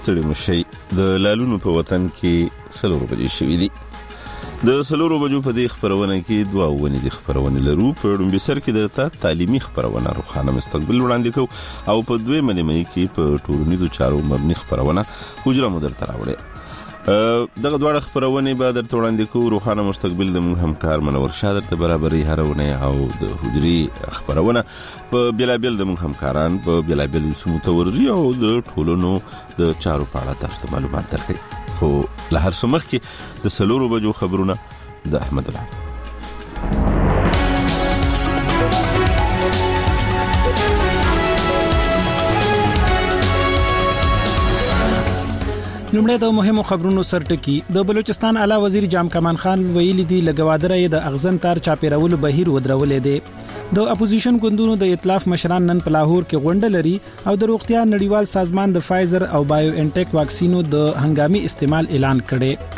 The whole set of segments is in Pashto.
ستړي مشي. د لالونو په وطن کې 4 بجې شوې دي. د 4 بجو په دې خبرونه کې دوه ونې د خبرونه لرو. په لومړي سر کې د تعلیمي خبرونه روخانه مستقبل وړاندې کو او په دوی ملي کې په ټولنیزو چارو مبني خبرونه حجره مدر تراوړي. دغه دوه خبرونه به درته وړاندې کو. روخانه مستقبل د موږ همکار منور شاه درته برابرۍ هرونه او د حجري خبرونه په بلابل د موږ همکاران په بلابل سمو تورجی او د ټولنو د چارو په اړه تاسو ته معلومات درکړي. خو له هر څه مخکې د 4 بجو خبرونه د احمد الله. لومړی د مهمو خبرونو سرټکی. د بلوچستان اعلی وزیر جام کمان خان ویلي دی لګوادره د اغزن تار چاپیرولو بهیر ودرولې دی. د اپوزیشن ګوندونو د ائتلاف مشران نن په لاهور کې غونډه لري او د روغتیا نړیوال سازمان د فایزر او بایو انټیک واکسینو د هنګامي استعمال اعلان کړي.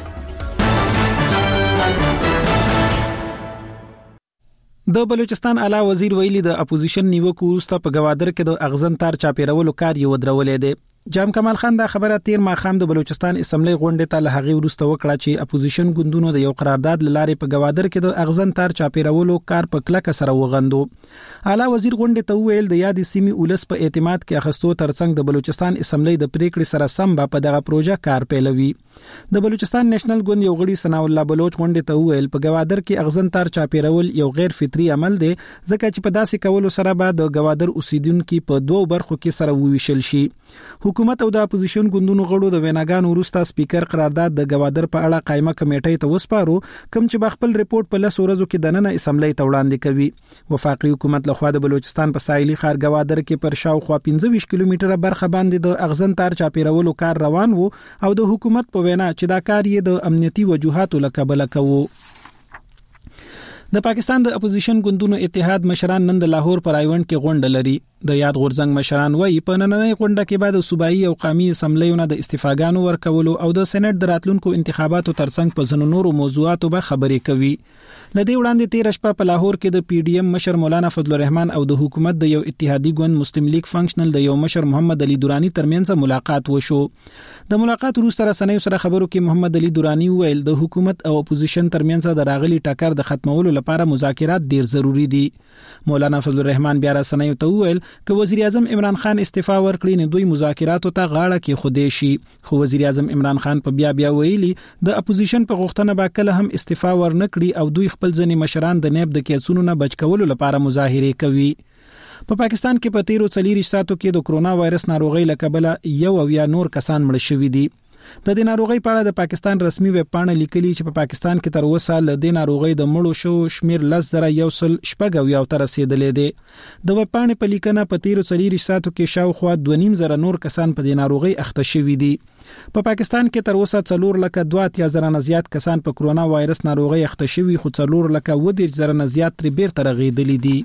د بلوچستان اعلی وزیر ویلي د اپوزیشن نیوکو وروسته په گوادر کې د اغزن تار چاپیرولو کار یې ودرولې دی. جام کمال خان دا خبره تیر ماخام د بلوچستان اسمبلی غونډې ته له هغه وروسته وکړه چې اپوزیشن ګوندونو د یو قرارداد لارې په گوادر کې د اغزن تار چاپیرولو کار په کلکه سره وغندو. اعلی وزیر غونډې ته ویل د یادې سیمې ولس په اعتماد کې اخستو ترڅنګ د بلوچستان اسمبلی د پریکړې سره سم په دغه پروژه کار پیلوي. د بلوچستان نېشنل ګوند یو غړي ثنا الله بلوچ غونډې ته ویل په گوادر کې اغزن تار چاپیرول یو غیر فطری عمل دی ځکه چې په داسې کولو سره به د گوادر اوسیدونکو په دوه برخو کې سره وویشل شي. حکومت او د اپوزیشن ګوندونو غړو د ویناګانو وروسته سپیکر قرارداد د گوادر په اړه قائمه کمیټې ته وسپارو کوم چې خپل ریپورت په 10 ورځو کې د نن اسمبلی ته وړاندې کوي. وفاقي حکومت لخوا د بلوچستان په ساحلي ښار گوادر کې پر شاوخوا 15 کیلومتره برخه باندې د اغزن تار چاپیرولو کار روان وو او د حکومت په وینا چې دا کار یې د امنیتي وجوهاتو لکبل کوو. د پاکستان د اپوزیشن ګوندونو اتحاد مشران نن د لاهور پر ایونت کې غونډه لري. د یاد غورزنګ مشران وایي په نننۍ غونډه کې بعد صوبایي او قومي اسمبلیونو د استعفاګانو ورکولو او د سېنات د راتلونکو انتخاباتو ترڅنګ په ځینو نورو موضوعاتو به خبرې کوي. لدې وړاندې 13 شپه په لاهور کې د پی ډی ایم مشر مولانا فضل الرحمن او د حکومت د یو اتحادی ګوند مسلم لیگ فنکشنل د یو مشر محمد علي دورانی ترمنځ ملاقات وشو. د ملاقات وروسته رسنیو سره خبرو کې محمد علي دورانی ویل د حکومت او اپوزیشن ترمنځ د راغلي ټکر د ختمولو لپاره مذاکرات ډیر ضروری دي. مولانا فضل الرحمن بیا رسنیو ته ویل ک وزیر اعظم عمران خان استعفا ورکړي نه دوی مذاکراتو ته غاړه کې خوده شي. خو وزیر اعظم عمران خان په بیا ویلي د اپوزیشن په غوښتنه به کله هم استعفا ورنکړي او دوی خپل ځنی مشران د نیب د کیسونو نه بچ کولو لپاره مظاهره کوي. په پاکستان کې په 13 ساعتو کې د کرونا وایرس ناروغي لکبله یو او یا نور کسان مړ شوي دي. د دې ناروغي په اړه د پاکستان رسمي ویب پاڼه لیکلي چې په پاکستان کې تر اوسه له دې ناروغي د مړو شو شمیر 10,100 ته رسیدلې دي. د ویب پاڼې په لیکنه په 13 ساعتو کې شاوخوا 2.5 نور کسان په دې ناروغي اخته شوي دي. په پاکستان کې تر اوسه 4,02,000 نه زیات کسان په کرونا وایرس ناروغي اخته شوي خو 4,10,000 نه زیات تر بیرته رغیدلي دي.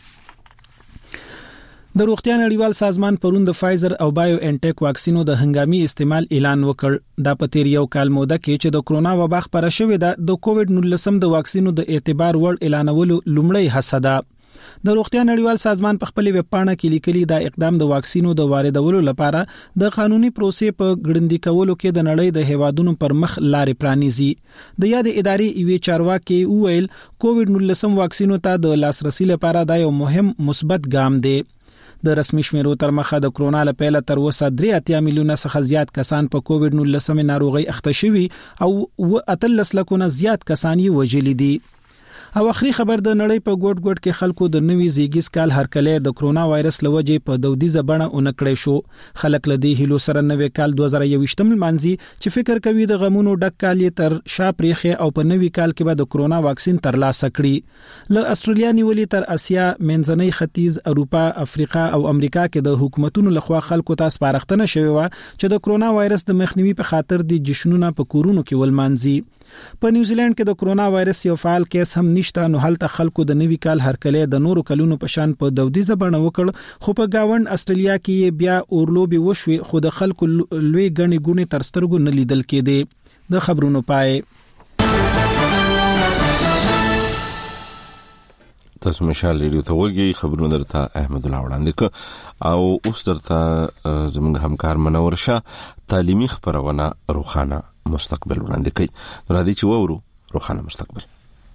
د روغتیا نړیوال سازمان پرون د فایزر او بایو انټیک واکسینو د هنګامي استعمال اعلان وکړ. دا په تیر یو کال موده کې چې د کرونا وبا خپره شوې ده د کووډ-19 د واکسینو د اعتبار وړ اعلانولو لومړی هڅه ده. د روغتیا نړیوال سازمان په خپل ویب پاڼه کې لیکلي دا اقدام د واکسینو د واردولو لپاره د قانوني پروسې په ګړندۍ کولو کې د نړۍ د هیوادونو پر مخ لارې پرانیزي. د یاد ادارې ایوي چارواکي ویل کووډ-19 واکسینو ته د لاسرسي لپاره دا یو مهم مثبت ګام دی. د رسمي شمیرو تر مخه د کرونا له پیله تر اوسه 3 میلیونه څخه زیات کسان په کووډ-19 ناروغي اخته شوي او 13 لکونه زیات کسان یې وژلي دي. او اخري خبر د نړۍ په ګوټ کې خلکو د نوي زیږیز کال هرکله د کرونا وایرس لوجې په دودیزه بڼه اونکړې شو. خلک لدی هلو سره نوې کال 2021 مانځي چې فکر کوي د غمونو ډک کال یې تر شاپریخه او په نوي کال کې به د کرونا واکسین ترلاسه کړي. له استرالیا نیولې تر اسیا، منځنۍ ختیځ، اروپا، افریقا او امریکا کې د حکومتونو لخوا خلکو ته سپارښتنه شوې و چې د کرونا وایرس د مخنیوي په خاطر د جشنونو په کورونو کې ولمانځي. په نیوزیلند کې د کرونا وایرس یو فعال کیس هم نشته، نو هلته خلکو د نوي کال هرکله د نورو کلونو په شان په دودیزه بڼه وکړ. خو په گاوند استرالیا کې بیا اورلوبي وشوي، خو د خلکو لوی غني ګونې تر سترګو نه لیدل کېده. د خبرونو پای تاسو مشال ریډیو ته وګورئ خبرونه درته احمد الله وړاندې او اوس درته زموږ همکار منور شاه تعلیمي خبرونه روخانه مستقبل وړاندې کوي. راځي چې وورو روخانه مستقبل.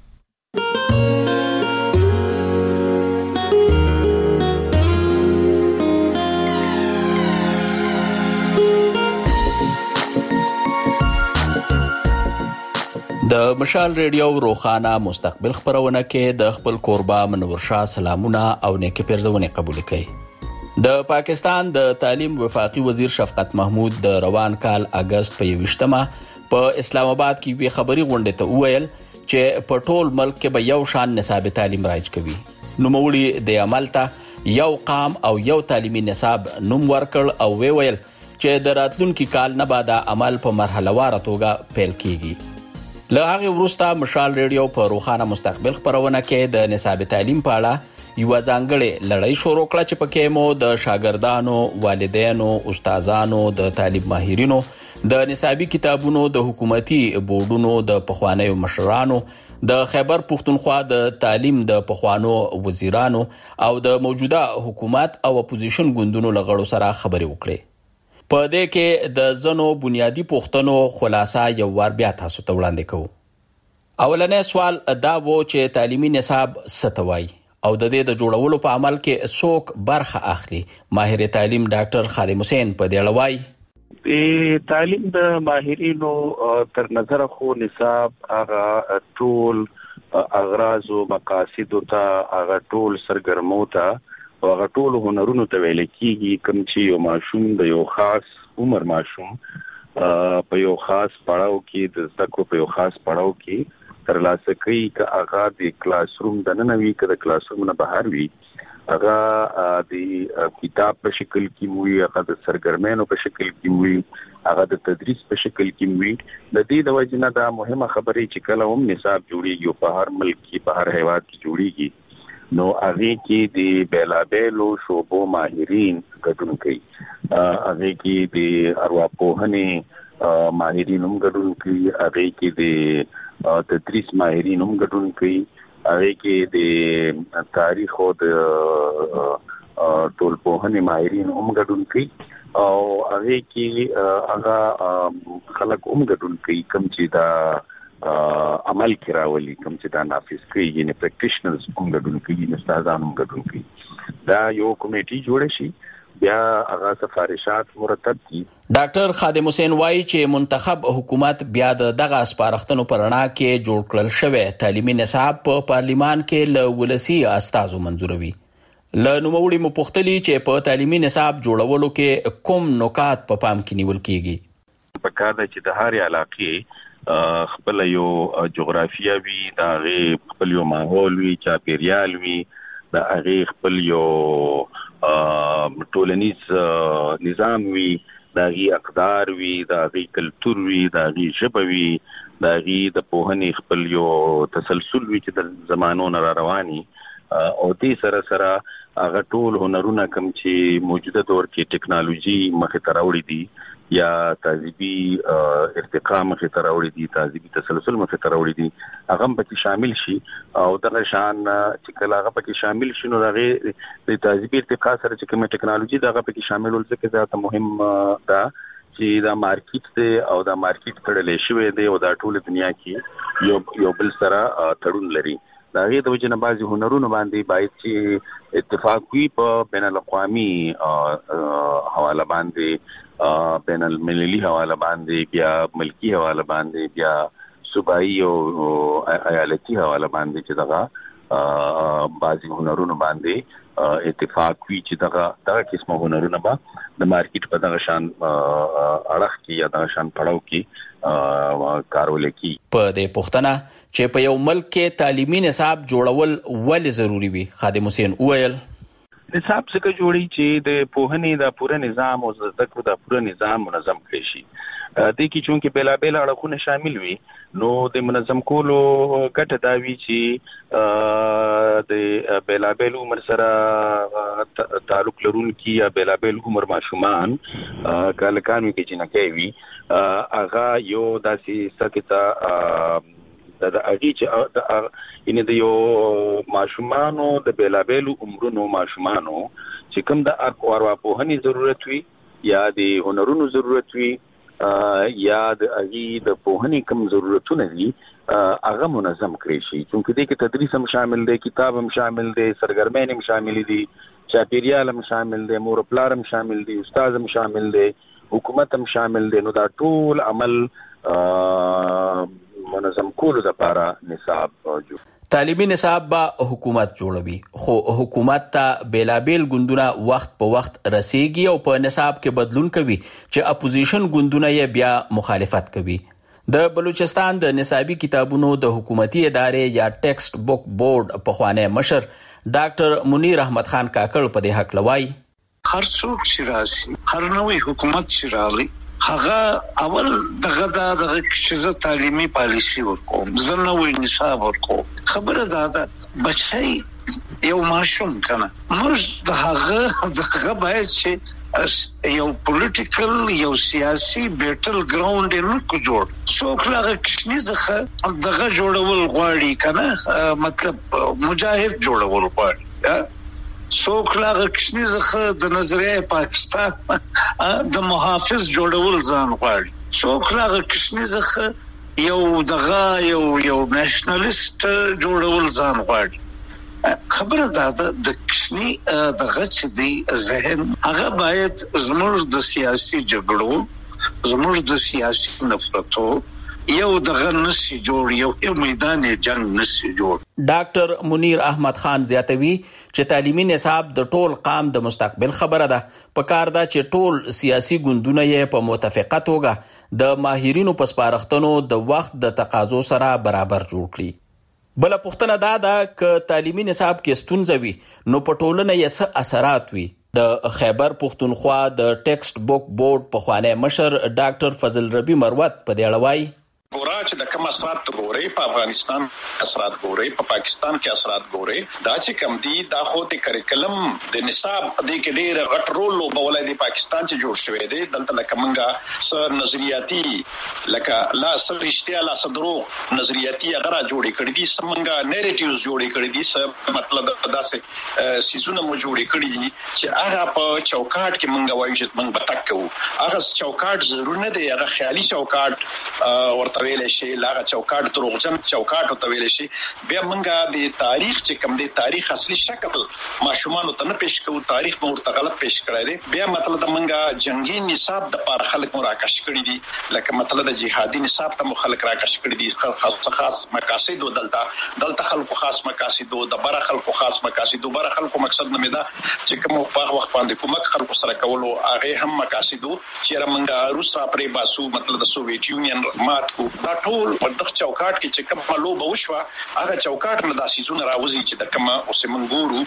د مشال ریډیو روخانه مستقبل خبرونه کې د خپل کوربه منور شاه سلامونه او نیکی پیرزونه قبول کړي. د پاکستان د تعلیم وفاقي وزیر شفقت محمود د روان کال اگست په 21مه په اسلام آباد کې وی خبري غونډه ته وویل چې په ټول ملک کې به یو شان نصاب تعلیم رایج کوي. نوموړي د عمل ته یو قام او یو تعلیمي نصاب نوم ورکړ او ویل چې د راتلونکي کال نه بعد عمل په مرحله واره توګه پیل کیږي. له هغه وروسته مشال ریډیو په روخانه مستقبل خبرونه کې د نصاب تعلیم په اړه یو ځانګړې لړۍ شروع کړه چې پکې مو د شاګردانو، والدینو، استادانو، د تعلیم ماهرینو، د نصابي کتابونو، د حکومتي بورډونو، د پخوانیو مشرانو، د خیبر پختونخوا د تعلیم د پخوانو وزیرانو او د موجوده حکومت او اپوزیشن ګوندونو لغړو سره خبرې وکړې. په دې کې د زنو بنیادی پوښتنو خلاصه یو ور بیا تاسو ته وړاندې کوو. اولنې سوال دا و چې تعلیمي نصاب څه ته وایي او د دې د جوړولو په عمل کې څوک برخه اخلي. ماهر تعلیم ډاکټر خادم حسین په دې اړه وایي تعلیم د ماهرینو تر نظر خو نصاب هغه ټول اغراض او مقاصد ته هغه ټول سرګرمو ته او هغه ټول هنرونو ته ویل کېږي کوم چې یو ماشوم د یو خاص عمر ماشوم په یو خاص پړاو کې د زده کړو په یو خاص پړاو کې ترلاسه کوي که هغه د کلاس روم دننه وي که د کلاس روم نه بهر وي هغه د کتاب په شکل کې وي هغه د سرګرمینو په شکل کې وي هغه د تدریس په شکل کې وي. د دې د وجې نه دا مهمه خبرې چې کله هم نصاب جوړیږي په هر ملک کې په هر هیواد کې جوړیږي نو هغه کې د بیلابیلو شعبو ماهرین ګډون کوي. هغه کې د ارواپوهنې ماهرین هم ګډون کوي، هغه کې د تدریس ماهرین هم ګډون کوي، هغه کې د تاریخ او د ټولنپوهنې ماهرین هم ګډون کوي او هغه کې هغه خلک هم ګډون کوي کوم چې دا عمل کې راولي کوم چې دا نافذ کوي یعنی پریکټیشنرز هم ګډون کوي، استادان هم ګډون کوي. دا یو کمیټي جوړ شي بیا هغه سفارشات مرتب کی. ډاکټر خادم حسین وایي چې منتخب حکومت بیا دغه سپارښتنو پر رڼا کې جوړ کړل شوی تعلیمي نصاب په پارلیمان کې له ولسی استازو منزوروي. له نوموړي مو پوښتلي چې په تعلیمي نصاب جوړولو کې کوم نکات په پام کې نیول کیږي. په کار ده چې د هر علاقې خپل یو جغرافیا وي، دا غي خپل یو ماحول وي، چاپیریال وي، دا غي خپل یو ټولنیز نظام وي، دا غي اقدار وي، دا غي کلتور وي، دا غي ژبه وي، دا غي د پوهنې خپل یو تسلسل وي چې د زمانو نه رواني او دې سره سره هغه ټول هنرونه کوم چې موجوده دور کې ټیکنالوژي مخې ته راوړي دي یا تهذیبي ارتقا مخې ته راوړي دي، تهذیبي تسلسل مخې ته راوړي دي، هغه هم پکې شامل شي او دغه شان چې کله هغه پکې شامل شي نو هغه د تهذیبي ارتقا سره چې کومه ټیکنالوژي دغه پکې شامل ول څه کې مهم ده چې دا مارکیټ دی او دا مارکیټ تړلې شوی دی او دا ټول دنیا کې یو بل سره تړون لري. دا غي د وجنه بعضي هنرونو باندې باید چې اتفاق وي په بین الاقوامي حواله باندې، بین المللي حواله باندې، بیا ملکی حواله باندې، بیا صوبایي او ایالتي حواله باندې چې دغه بعضي هنرونو باندې اتفاق وي چې دغه قسمه هنرونه به د مارکیټ په دغه شان اړه کې یا دغه شان پړاو کې کارول کی. په دې پوښتنه چې په یو ملک کې تعلیمي نصاب جوړول ولې ضروری وي، خادم حسین وویل نصاب څنګه جوړي چې د پوهنې د پوره نظام او زده کړو د پوره نظام منظم کړي شي. د کې چونکه بیلابل اړخونه شامل وي نو د منظم کولو ګټه دا وی چې د بیلابل عمر سره تعلق لرونکي یا بیلابل عمر ماشومان کالکانو کې چې نه کوي هغه یو داسې سکتا د اغي چې ان د یو ماشومانو د بیلابېلو عمرونو ماشومانو چې کوم د ارواپوهنې ضرورت وي یا د هنرونو ضرورت وي یا د اغي د پوهنې کوم ضرورتونه دي هغه منظم کړی شي. چونکه دې کې تدریس هم شامل دی، کتاب هم شامل دی، سرګرمۍ هم شامل دي، چاپیریال هم شامل دی، مور پلار هم شامل دي، استاد هم شامل دی، حکومت هم شامل دی. نو دا ټول عمل منظم کولو لپاره نصاب موجود. تعلیمي نصاب به حکومت جوړوي، خو حکومت ته بیلابیل ګوندونه وخت په وخت رسیږي او په نصاب کې بدلون کوي چې اپوزیشن ګوندونه یې بیا مخالفت کوي. د بلوچستان د نصابي کتابونو د حکومتي ادارې یا ټیکسټ بک بورډ پخوانی مشر ډاکټر منیر احمد خان کاکړ په دې حق لوي هر څوک چې راشي، هر نوې حکومت چې راغلی، هغه اول دغه چې تعلیمي پالیسی ورکوم، زه نوې نصاب ورکوم. خبره ده بچي یو ماشوم کنه، موږ دغه باید چې یو پولیټیکل یو سیاسي بیټل ګراوند نه کو جوړ څوک لاغه کشنی ځخه دغه جوړول غواړي کنه، مطلب مجاهد جوړول غواړي، څوک لاغه کشنی ځخه د نظریه پاکستان د محافظ جوړول ځان غواړي، څوک لاغه کشنی ځخه یو دغه یو نېشنلیست جوړول ځان غواړي. خبره ده د کشنی دغه چې دی ذهن هغه باید زموږ د سیاسي جګړو، زموږ د سیاسي نفرتو یو دغه نسی جوړ، یو میدان جنگ نسی جوړ. ډاکټر منیر احمد خان زیاتوي چې تعلیمي نصاب د ټول قام د مستقبل خبره ده. پکار ده چې ټول سیاسي ګوندونه یې په متفقه توګه د ماهرینو په سپارښتنو د وخت د تقاضو سره برابر جوړ کړي. بل پوښتنه ده چې تعلیمي نصاب کې ستونزه وي نو په ټولنه یې څه اثرات وي. د خیبر پښتونخوا د ټیکسټ بک بورډ پخوانی مشر ډاکټر فضل ربی مروت په دې اړه وایي ګورا چې د کوم اثرات ګوري په افغانستان اثرات ګوري، په پاکستان کې اثرات ګوري، دا چې کم دي دا خو د کریکلم د نصاب د کې ډېر غټ رول لوبولای دی. پاکستان چې جوړ شوی دی دلته لکه منګه سر نظریاتي لکه لا سر رښتیا لا صدروغ نظریاتي هغه جوړې کړې دي، سمنګه نیریټیوز جوړې کړې دي، مطلب داسې سيزونه مو جوړې کړې دي چې هغه په چوکاټ کې منګه وایي چې منګ بتک کوو. هغه چوکاټ ضرور نه دی، هغه خیالي چوکاټ ورته ویل شي، لاغه چوکاټ دروغجن چوکاټ ته ویل شي. بیا منګه د تاریخ چې کوم دی تاریخ اصلي شکل ماشومان ته نه پېښ کوو، تاریخ مو ورته غلط پېښ کړی دی. بیا مطلب د منګه جنگي نصاب د پاره خلک مراکش کړی دي، لکه مطلب د جهادي نصاب ته خلک راکش کړی دي، خاص مقاصد دلته خلکو خاص مقاصد د بره خلکو خاص مقاصد بره خلکو مقصد نه مدا چې کوم په وخت باندې کومک خلکو سره کولو هغه هم مقاصد چې رمنګه روس را پرې باسو، مطلب د سوویت یونین مات کو. دا ټول په دغه چوکاټ کې چې کوم لوبه وشوه هغه چوکاټ نه داسې زونه راوځي چې د کومه اوس منګورو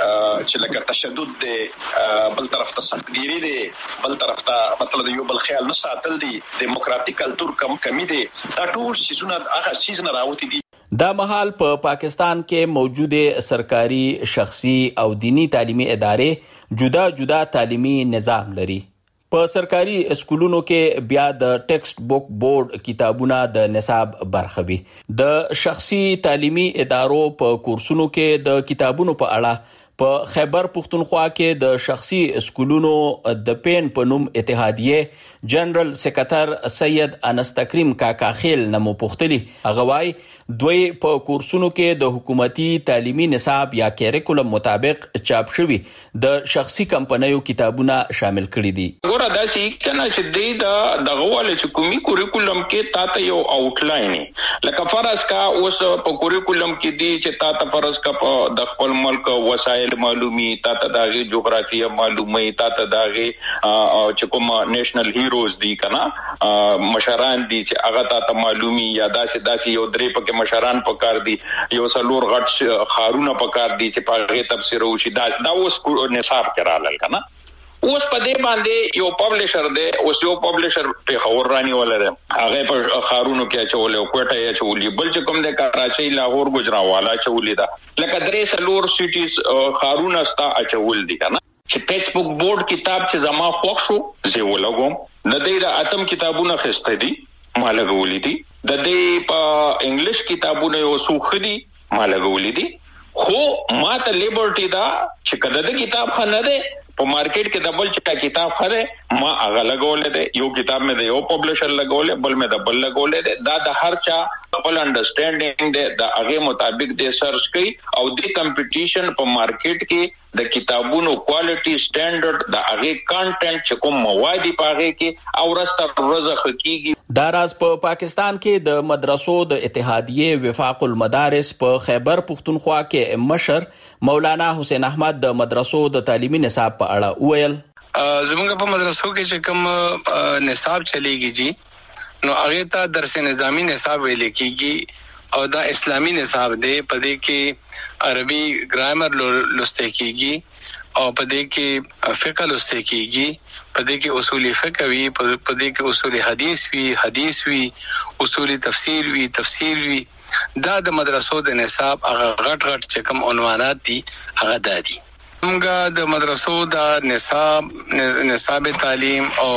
چې لکه تشدد دی، بل طرف ته سختګيري دی، بل طرف ته مطلب یو بل خیال نه ساتل دي، دیموکراتیک کلچر کمی دی، دا ټول شیزونه هغه چیز نه راوتی دي. دا مهال په پاکستان کې موجوده سرکاري، شخصي او دینی تعلیمي ادارې جدا جدا تعلیمي نظام لري. په سرکاري اسکولونو کې بیا د ټیکسټ بک بورډ کتابونه د نصاب برخه وي. د شخصي تعلیمي ادارو په کورسونو کې د کتابونو په اړه په خیبر پښتونخوا کې د شخصي اسکولونو د پین په نوم اتحادیه جنرال سکرټر سید انس تکریم کاکا خیل نمو پختلی هغه وای دوی په کورسونو کې د حکومتي تعلیمي نصاب یا کریکولم مطابق چاپ شوی د شخصي کمپنیو کتابونه شامل کړي دي. ګوره دا چې کنه چې دغه ولې چې کومي کریکولم کې تاسو یو آوټلاین لکه فرض کا اوس په کریکولم کې دی چې تاسو فرض کا په د خپل ملک وسایل معلومي، تاسو دغه جغرافیه معلومي، تاسو دغه چې کوم نېشنل هیروز دي کنه مشران دي چې هغه تاسو معلومي، یا داسې یو درې پکې مشران پکار دي، یو څلور غټ خارونه پکار دي چې په هغه تفسیر وشي. دا اوس نصاب کې رالل کنه. اوس په دې باندې یو پبلشر دی، اوس یو پبلشر په خور رانی ولر هغه په خارونو کې چولې او کوټه یې چولې، بل چې کوم د کراچۍ، لاهور، ګجراوالا چولې دا لکه درې سلور سټیز خارونه ستا اچول دي کنه. چې ټیکسټ بک بورډ کتاب چې زما خوښ شو زه ولګوم، نه دی د اتم کتابونه خسته دي ما لګولې دي. د دې په انګلیش کتابونه یو څو خدي ما لګولې دي. خو ما ته لیبرټی دا چې کله د کتاب خنه ده په مارکیټ کې د بل چا کتاب خره ما هغه لګولې ده. یو کتاب مې د یو پبلشر لګولې، بل مې د بل لګولې ده. دا د هر چا خپل انډرسټانډینګ ده، د هغه مطابق د سرچ کوي او د کمپټیشن په مارکیټ کې د کتابونو کوالټي سټانډرډ د هغه کانټینټ چې کوم مواد پاغه کې او رسته ورځ خکېږي. دا راز په پاکستان کې د مدرسو د اتحادیه وفاق المدارس په خیبر پختونخوا کې مشر مولانا حسین احمد د مدرسو د تعلیمي نصاب په اړه وویل. زمونږ په مدرسو کې چې کوم نصاب چلیږي جی نو هغه ته درس نظامی نصاب ویل کېږي او دا اسلامی نصاب دی. په دې کې عربي ګرامر لوستل کېږي او په دې کې فقه لوستل کېږي، په دې کې اصول فقه وی، په دې کې اصول حدیث وی، اصول تفسیر وی. دا د مدرسو د نصاب هغه غټ چې کوم عنوانات دي هغه دادي. موږ د مدرسو د نصاب تعلیم او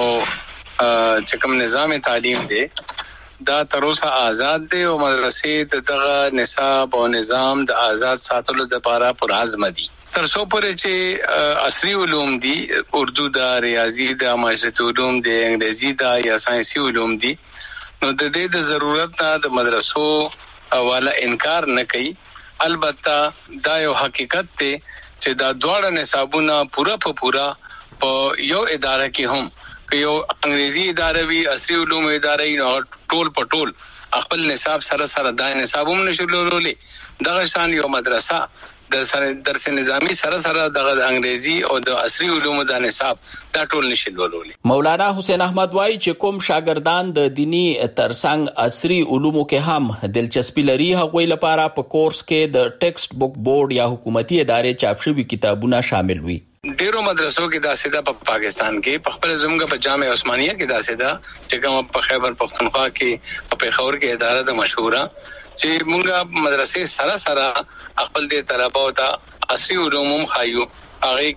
چې کوم نظام تعلیم دی دا تر اوسه آزاد دی او مدرسې د دغه نصاب او نظام د آزاد ساتلو لپاره پر عزم دي. تر څو پورې چې عصري علوم دي، اردو دا، ریاضي دا، معاشرتي علوم دي، انګریزي دا یا ساينسي علوم دي، نو د دې د ضرورت نه د مدرسو والا انکار نه کوي. البته دا یو حقیقت دی چې دا دواړه نصابونه پورا په یو اداره کې هم که یو انګریزي اداره وی، عصري علوم اداره نو ټول په ټول خپل نصاب سره دا نصاب هم نشو لولې. دغه شان یو مدرسه د درس نظامی سره د انګریزي او د عصري علومو د نصاب دا ټول نشي لولولې. مولانا حسین احمد وایي چې کوم شاګردان د دینی ترڅنګ عصري علومو کې هم دلچسپي لري هغوی لپاره په کورس کې د ټیکسټ بک بورډ یا حکومتي ادارې چاپ شوي کتابونه شامل وي. ډیرو مدرسو کې داسې ده په پاکستان کې، په خپل زموږ په جامع عثمانیه کې داسې ده چې کوم په خیبر پختونخوا کې په پیښور کې اداره د مشهوره چې مونږه مدرسې سره خپل د طلباو ته عصري علوم خایو. هغه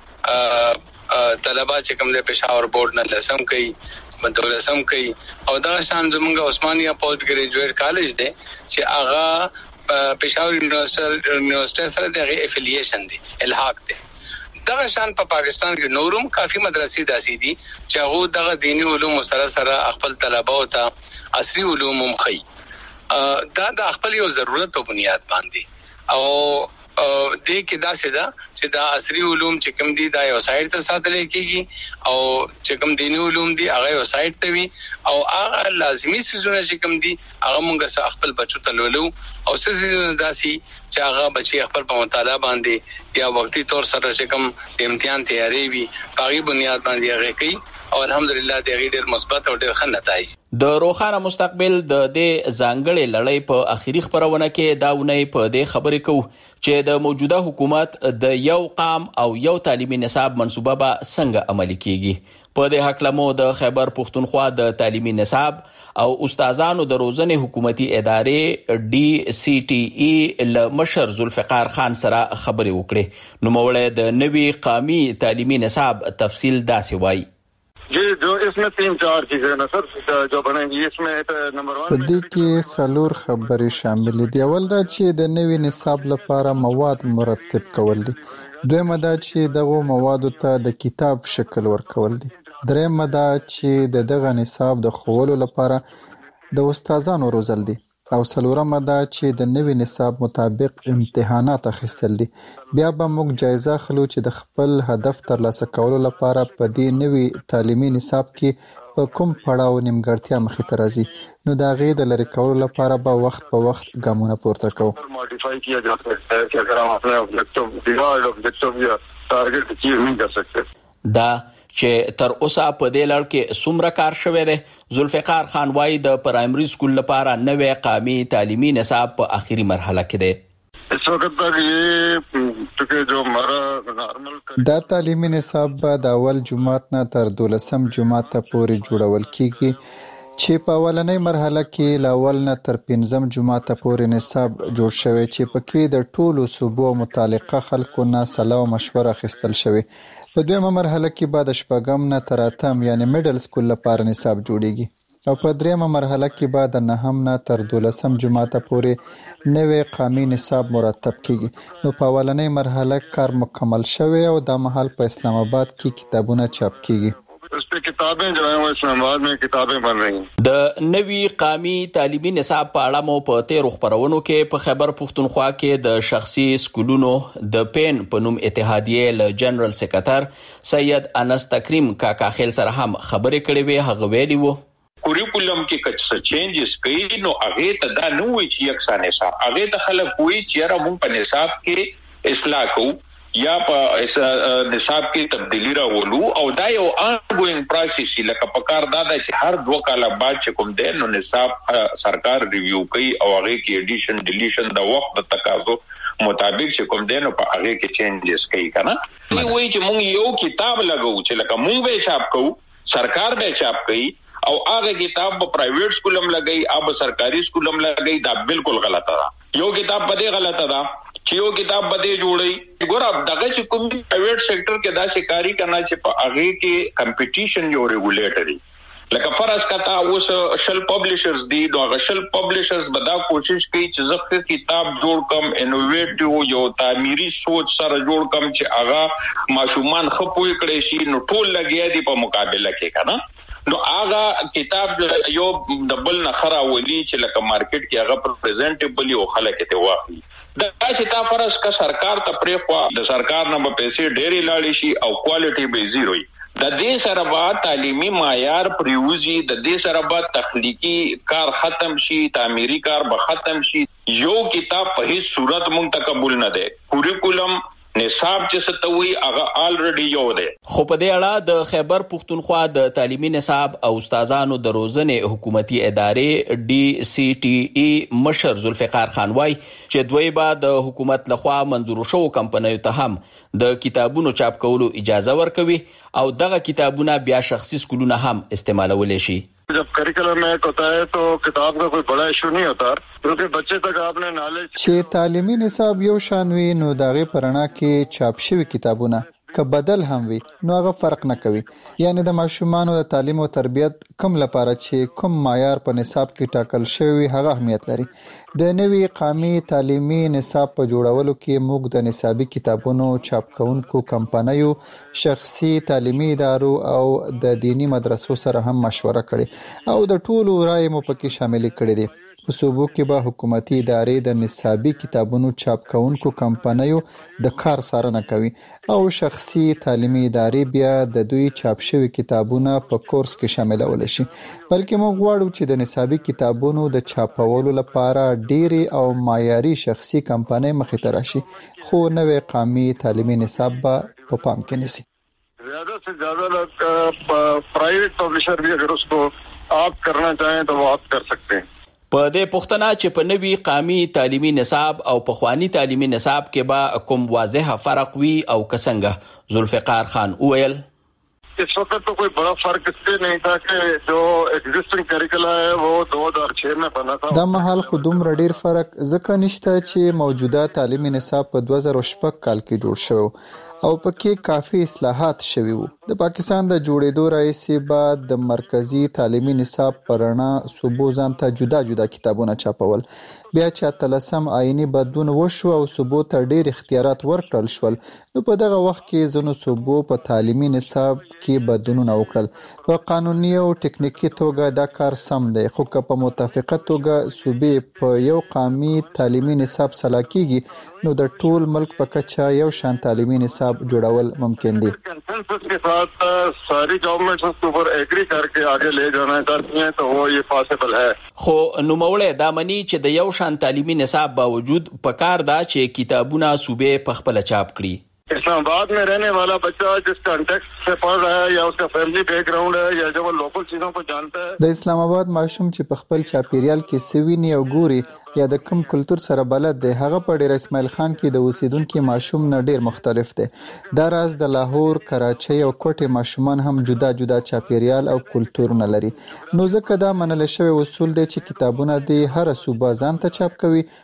کې طلبا چې کوم د پېښور بورډ نه لسم کوي، مدرسم کوي او دا شان زموږ عثمانیه پوسټ ګریجویټ کالج دی چې هغه پېښور یونیورسيټي سره د افیلیشن دی، الحاق دی. دغه شان په پاکستان کې نورم کافي مدرسې داسې دي چې هغه دغه دینی علوم سره خپل طلباو ته عصري علوم هم خي. دا د خپل یو ضرورت په بنیاد باندې او دې کې داسې ده چې دا عصري علوم چې کوم دي دا یو سایت ته ساتل کېږي او چې کوم دینی علوم دي هغه یو سایت ته وي او هغه لازمي سيزونه چې کوم دي هغه مونږه خپل بچو ته لولو او سيزونه داسي چې هغه بچي خپل په مطالعه باندې یا وختي تور سره چې کوم امتحان تیاری وي په بنیاد باندې هغه کوي او الحمدلله د غیر مثبت او ډېر ښه نتایج. د روښانه مستقبل د دې ځانګړې لړۍ په اخیری خبرونه کې دا ونې په دې خبرې کوو چې د موجوده حکومت د یو قام او یو تعلیمي نصاب منصوبه به څنګه عملي کیږي. په دې حق لمو د خیبر پختونخوا د تعلیمي نصاب او استادانو د روزنې حکومتي ادارې DCTE ل مشر ذوالفقار خان سره خبرې وکړې. نوموړی د نوي قومي تعلیمي نصاب تفصیل داسې وایي. जो इसमें 3-4 चीजें ना सर जो बनेंगी इसमें नंबर 1 په دې کې څلور خبرې شامل دي. اول دا چې د نوي نصاب لپاره مواد مرتب کول دي. دویمه دا چې دغه موادو ته د کتاب شکل ورکول دي. دریمه دا چې دغه نصاب د ښوولو لپاره د استادانو روزل دي او څلورمه دا چې د نوي نصاب مطابق امتحانات اخیستل دي. بیا به موږ جایزه اخلو چې د خپل هدف ترلاسه کولو لپاره په دې نوي تعلیمي نصاب کې په کوم پړاو نیمګړتیا مخې ته راځي، نو د هغې د لرې کولو لپاره به وخت په وخت ګامونه پورته کوو. मॉडिफाई किया जा सकता है कि अगर हम अपने ऑब्जेक्टिव डिजायर्ड ऑब्जेक्टिव या टारगेट अचीव नहीं कर सकते. دا چې تر اوسه په دې لړ کې څومره کار شوی دی. ذوالفقار خان وایي د پرایمري سکول لپاره نوی قومي تعلیمي نصاب په اخیری مرحله کې دی. اس وخت تک یہ جو ہمارا نارمل دا تعلیمي نصاب به د اول جماعت نه تر 12م جماعت پورې جوړول کیږي چې په اولنۍ مرحله کې له اول نه تر 5م جماعت پورې نصاب جوړ شوی چې پکې د ټولو صوبو متعلقه خلکو نه سلا او مشوره اخیستل شوی. په دویمه مرحله کې به د 6م نه تر 8م یعنی میډل سکول لپاره نصاب جوړیږي او په دریمه مرحله کې به د 9 نه تر 12 جماعت پورې نوې قومي نصاب مرتب کیږي. نو په اولنۍ مرحله کار مکمل شوی او د مهال په اسلام آباد کې کتابونه چاپ کیږي. اس पे किताबें जो हैं वो इस्लामाबाद में किताबें बन रही हैं. د نوي قومي تعلیمي نصاب په اړه مو په تیر خبرونو کې په خیبر پښتونخوا کې د شخصي سکولونو د پین په نوم اتحادیه له جنرال سکرټر سید انس تکریم کاکا خیل سره هم خبرې کړې وې. هغه ویلي وو کوریکولم کې کڅ چینجز کوي نو هغه ته دا نه وي چې یکسان نصاب، هغه ته خلک وایي چې را مونږ په نصاب کې اصلاح کوو یا په نصاب کې تبدیلی راولو او دا یو آنګوینګ پروسس لکه په کار دا چې هر 2 کال بعد چې کوم دی نو نصاب سرکار ریویو کوي او هغه کې ایډیشن ډیلیشن د وخت د تقاضو مطابق چې کوم دی نو په هغه کې چینجز کوي کنه. وی چې مونږ یو کتاب لګو چې لکه مونږ به چاپ کوو، سرکار به چاپ کوي او هغه کتاب په پرایویټ سکولم لګي او سرکاري سکولم لګي، دا بالکل غلطه ده. یو کتاب په دې غلطه ده چې یو کتاب بده جوړي. ګور دغه چې کوم پرایویټ سېکټر کې دا شکاري کرنا چې په هغه کې کمپټیشن یو ریګولیټري لکه فرض کتا اوس شل پبلشرز دي، نو هغه شل پبلشرز به دا کوشش کوي چې زخه کتاب جوړ کم، انوویټیو یو تعمیري سوچ سره جوړ کم چې هغه ماشومان خپوي کړي شي نو ټول لګیا دي په مقابله کې کنه. نو هغه کتاب یو دبل نه خراولي چې لکه مارکیټ کې هغه پریزنټیبل او خلک ته واخلي. دا چې تا فرض کا سرکار ته پرې خوا د سرکار نه به پیسې ډېری لاړې شي او کوالټي به زیرو وي. د دې سره به تعلیمي معیار پریوزي، د دې سره به تخلیقي کار ختم شي، تعمیري کار به ختم شي. یو کتاب په هیڅ صورت مونږ ته قبول نه دی. کوریکولم نصاب چې ستوي هغه الریډي یو دی. خو په دې اړه د خیبر پښتونخوا د تعلیمي نصاب او استادانو د روزنې حکومتي ادارې DCTE مشر ذوالفقار خان وای چې دوی به د حکومت لخوا منظور شو کمپنیو ته هم د کتابونو چاپ کولو اجازه ورکوي او دغه کتابونه بیا شخصي سکولونه هم استعمالولی شي. जब करिकुलम में होता है तो किताब का कोई बड़ा इशू नहीं होता क्योंकि बच्चे तक आपने नॉलेज چې تعلیمي نصاب یو شان وي نو دغه پرنا کې چاپ شوی کتابونه که بدل هم وي نو هغه فرق نه کوي. یعنی د ماشومانو د تعلیم او تربیت کوم لپاره چې کوم معیار په نصاب کې ټاکل شوی هغه اهمیت لري. د نوي قومي تعلیمي نصاب په جوړولو کې موږ د نصابي کتابونو چاپ کوونکو کمپنیو، شخصي تعلیمي ادارو او د دینی مدرسو سره هم مشوره کړې او د ټولو رائے مو پکې شامل کړې دي. په صوبو کې به حکومتي ادارې د نصابي کتابونو چاپ کوونکو کمپنیو د کار څارنه کوي او شخصي تعلیمي ادارې بیا د دوی چاپ شوی کتابونه په کورس کې شاملول شي. بلکې موږ غواړو چې د نصابي کتابونو د چاپولو لپاره ډېری او معیاري شخصي کمپنۍ مخې ته راشي، خو نوې قومي تعلیمي نصاب به په پام کې نیسي. ज्यादा से ज्यादा प्राइवेट पब्लिशर भी अगर उसको आप करना चाहें तो वो आप कर सकते हैं. په دې پښتنه چې په نوي قومي تعلیمي نصاب او په خواني تعلیمي نصاب کې به کوم واضح فرق وي او څنګه، ذوالفقار خان وویل इस वक्त तो कोई बड़ा फर्क इससे नहीं था कि जो एग्जिस्टिंग करिकुलम है वो 2006 में बना था. دا مهال خو دومره ډیر فرق ځکه نشته چې موجوده تعلیمي نصاب په 2006 کال کې جوړ شو او پکې کافي اصلاحات شوي وو. د پاکستان د جوړېدو راهیسې بعد د مرکزی تعلیمي نصاب پرنا صوبو ځان ته جدا جدا کتابونه چاپول. بیا چې تلسم آئینی بدلون وشو او صوبو ته ډیر اختیارات ورکړل شول، نو په دغه وخت کې ځینو صوبو په تعلیمي نصاب کې بدلونونه وکړل. په قانوني او ټکنیکی توګه دا کار سم دی، خو که په متفقه توګه صوبې په یو قومي تعلیمي نصاب سلا کیږي نو د ټول ملک په کچه یو شان تعلیمي نصاب جوړول ممکن دي. कंसेंसस के साथ सारी गवर्नमेंट्स उसके ऊपर एग्री करके आगे ले जाना चाहती हैं तो वो ये पॉसिबल है. خو نوموړی دا مني چې د یو شان تعلیمي نصاب باوجود پکار دا چې کتابونه صوبې په خپل چاپ کړي. इस्लामाबाद में रहने वाला बच्चा जिस कॉन्टेक्स्ट से पढ़ रहा है या उसका फैमिली बैकग्राउंड है या जब वो लोकल चीजों को जानता है. د اسلام آباد ماشوم چې په خپل چاپیریال کې سویني او ګوري یا د کوم کلچر سره بلد دی، هغه په ډیر اسماعیل خان کې د اوسیدونکو ماشوم نه ډیر مختلف دی. دا راز د لاهور، کراچۍ او کوټې ماشومان هم جدا جدا چاپیریال او کلچرونه لري. نو ځکه دا منل شوی اصول دی چې کتابونه د هر صوبه ځان ته چاپ کوي،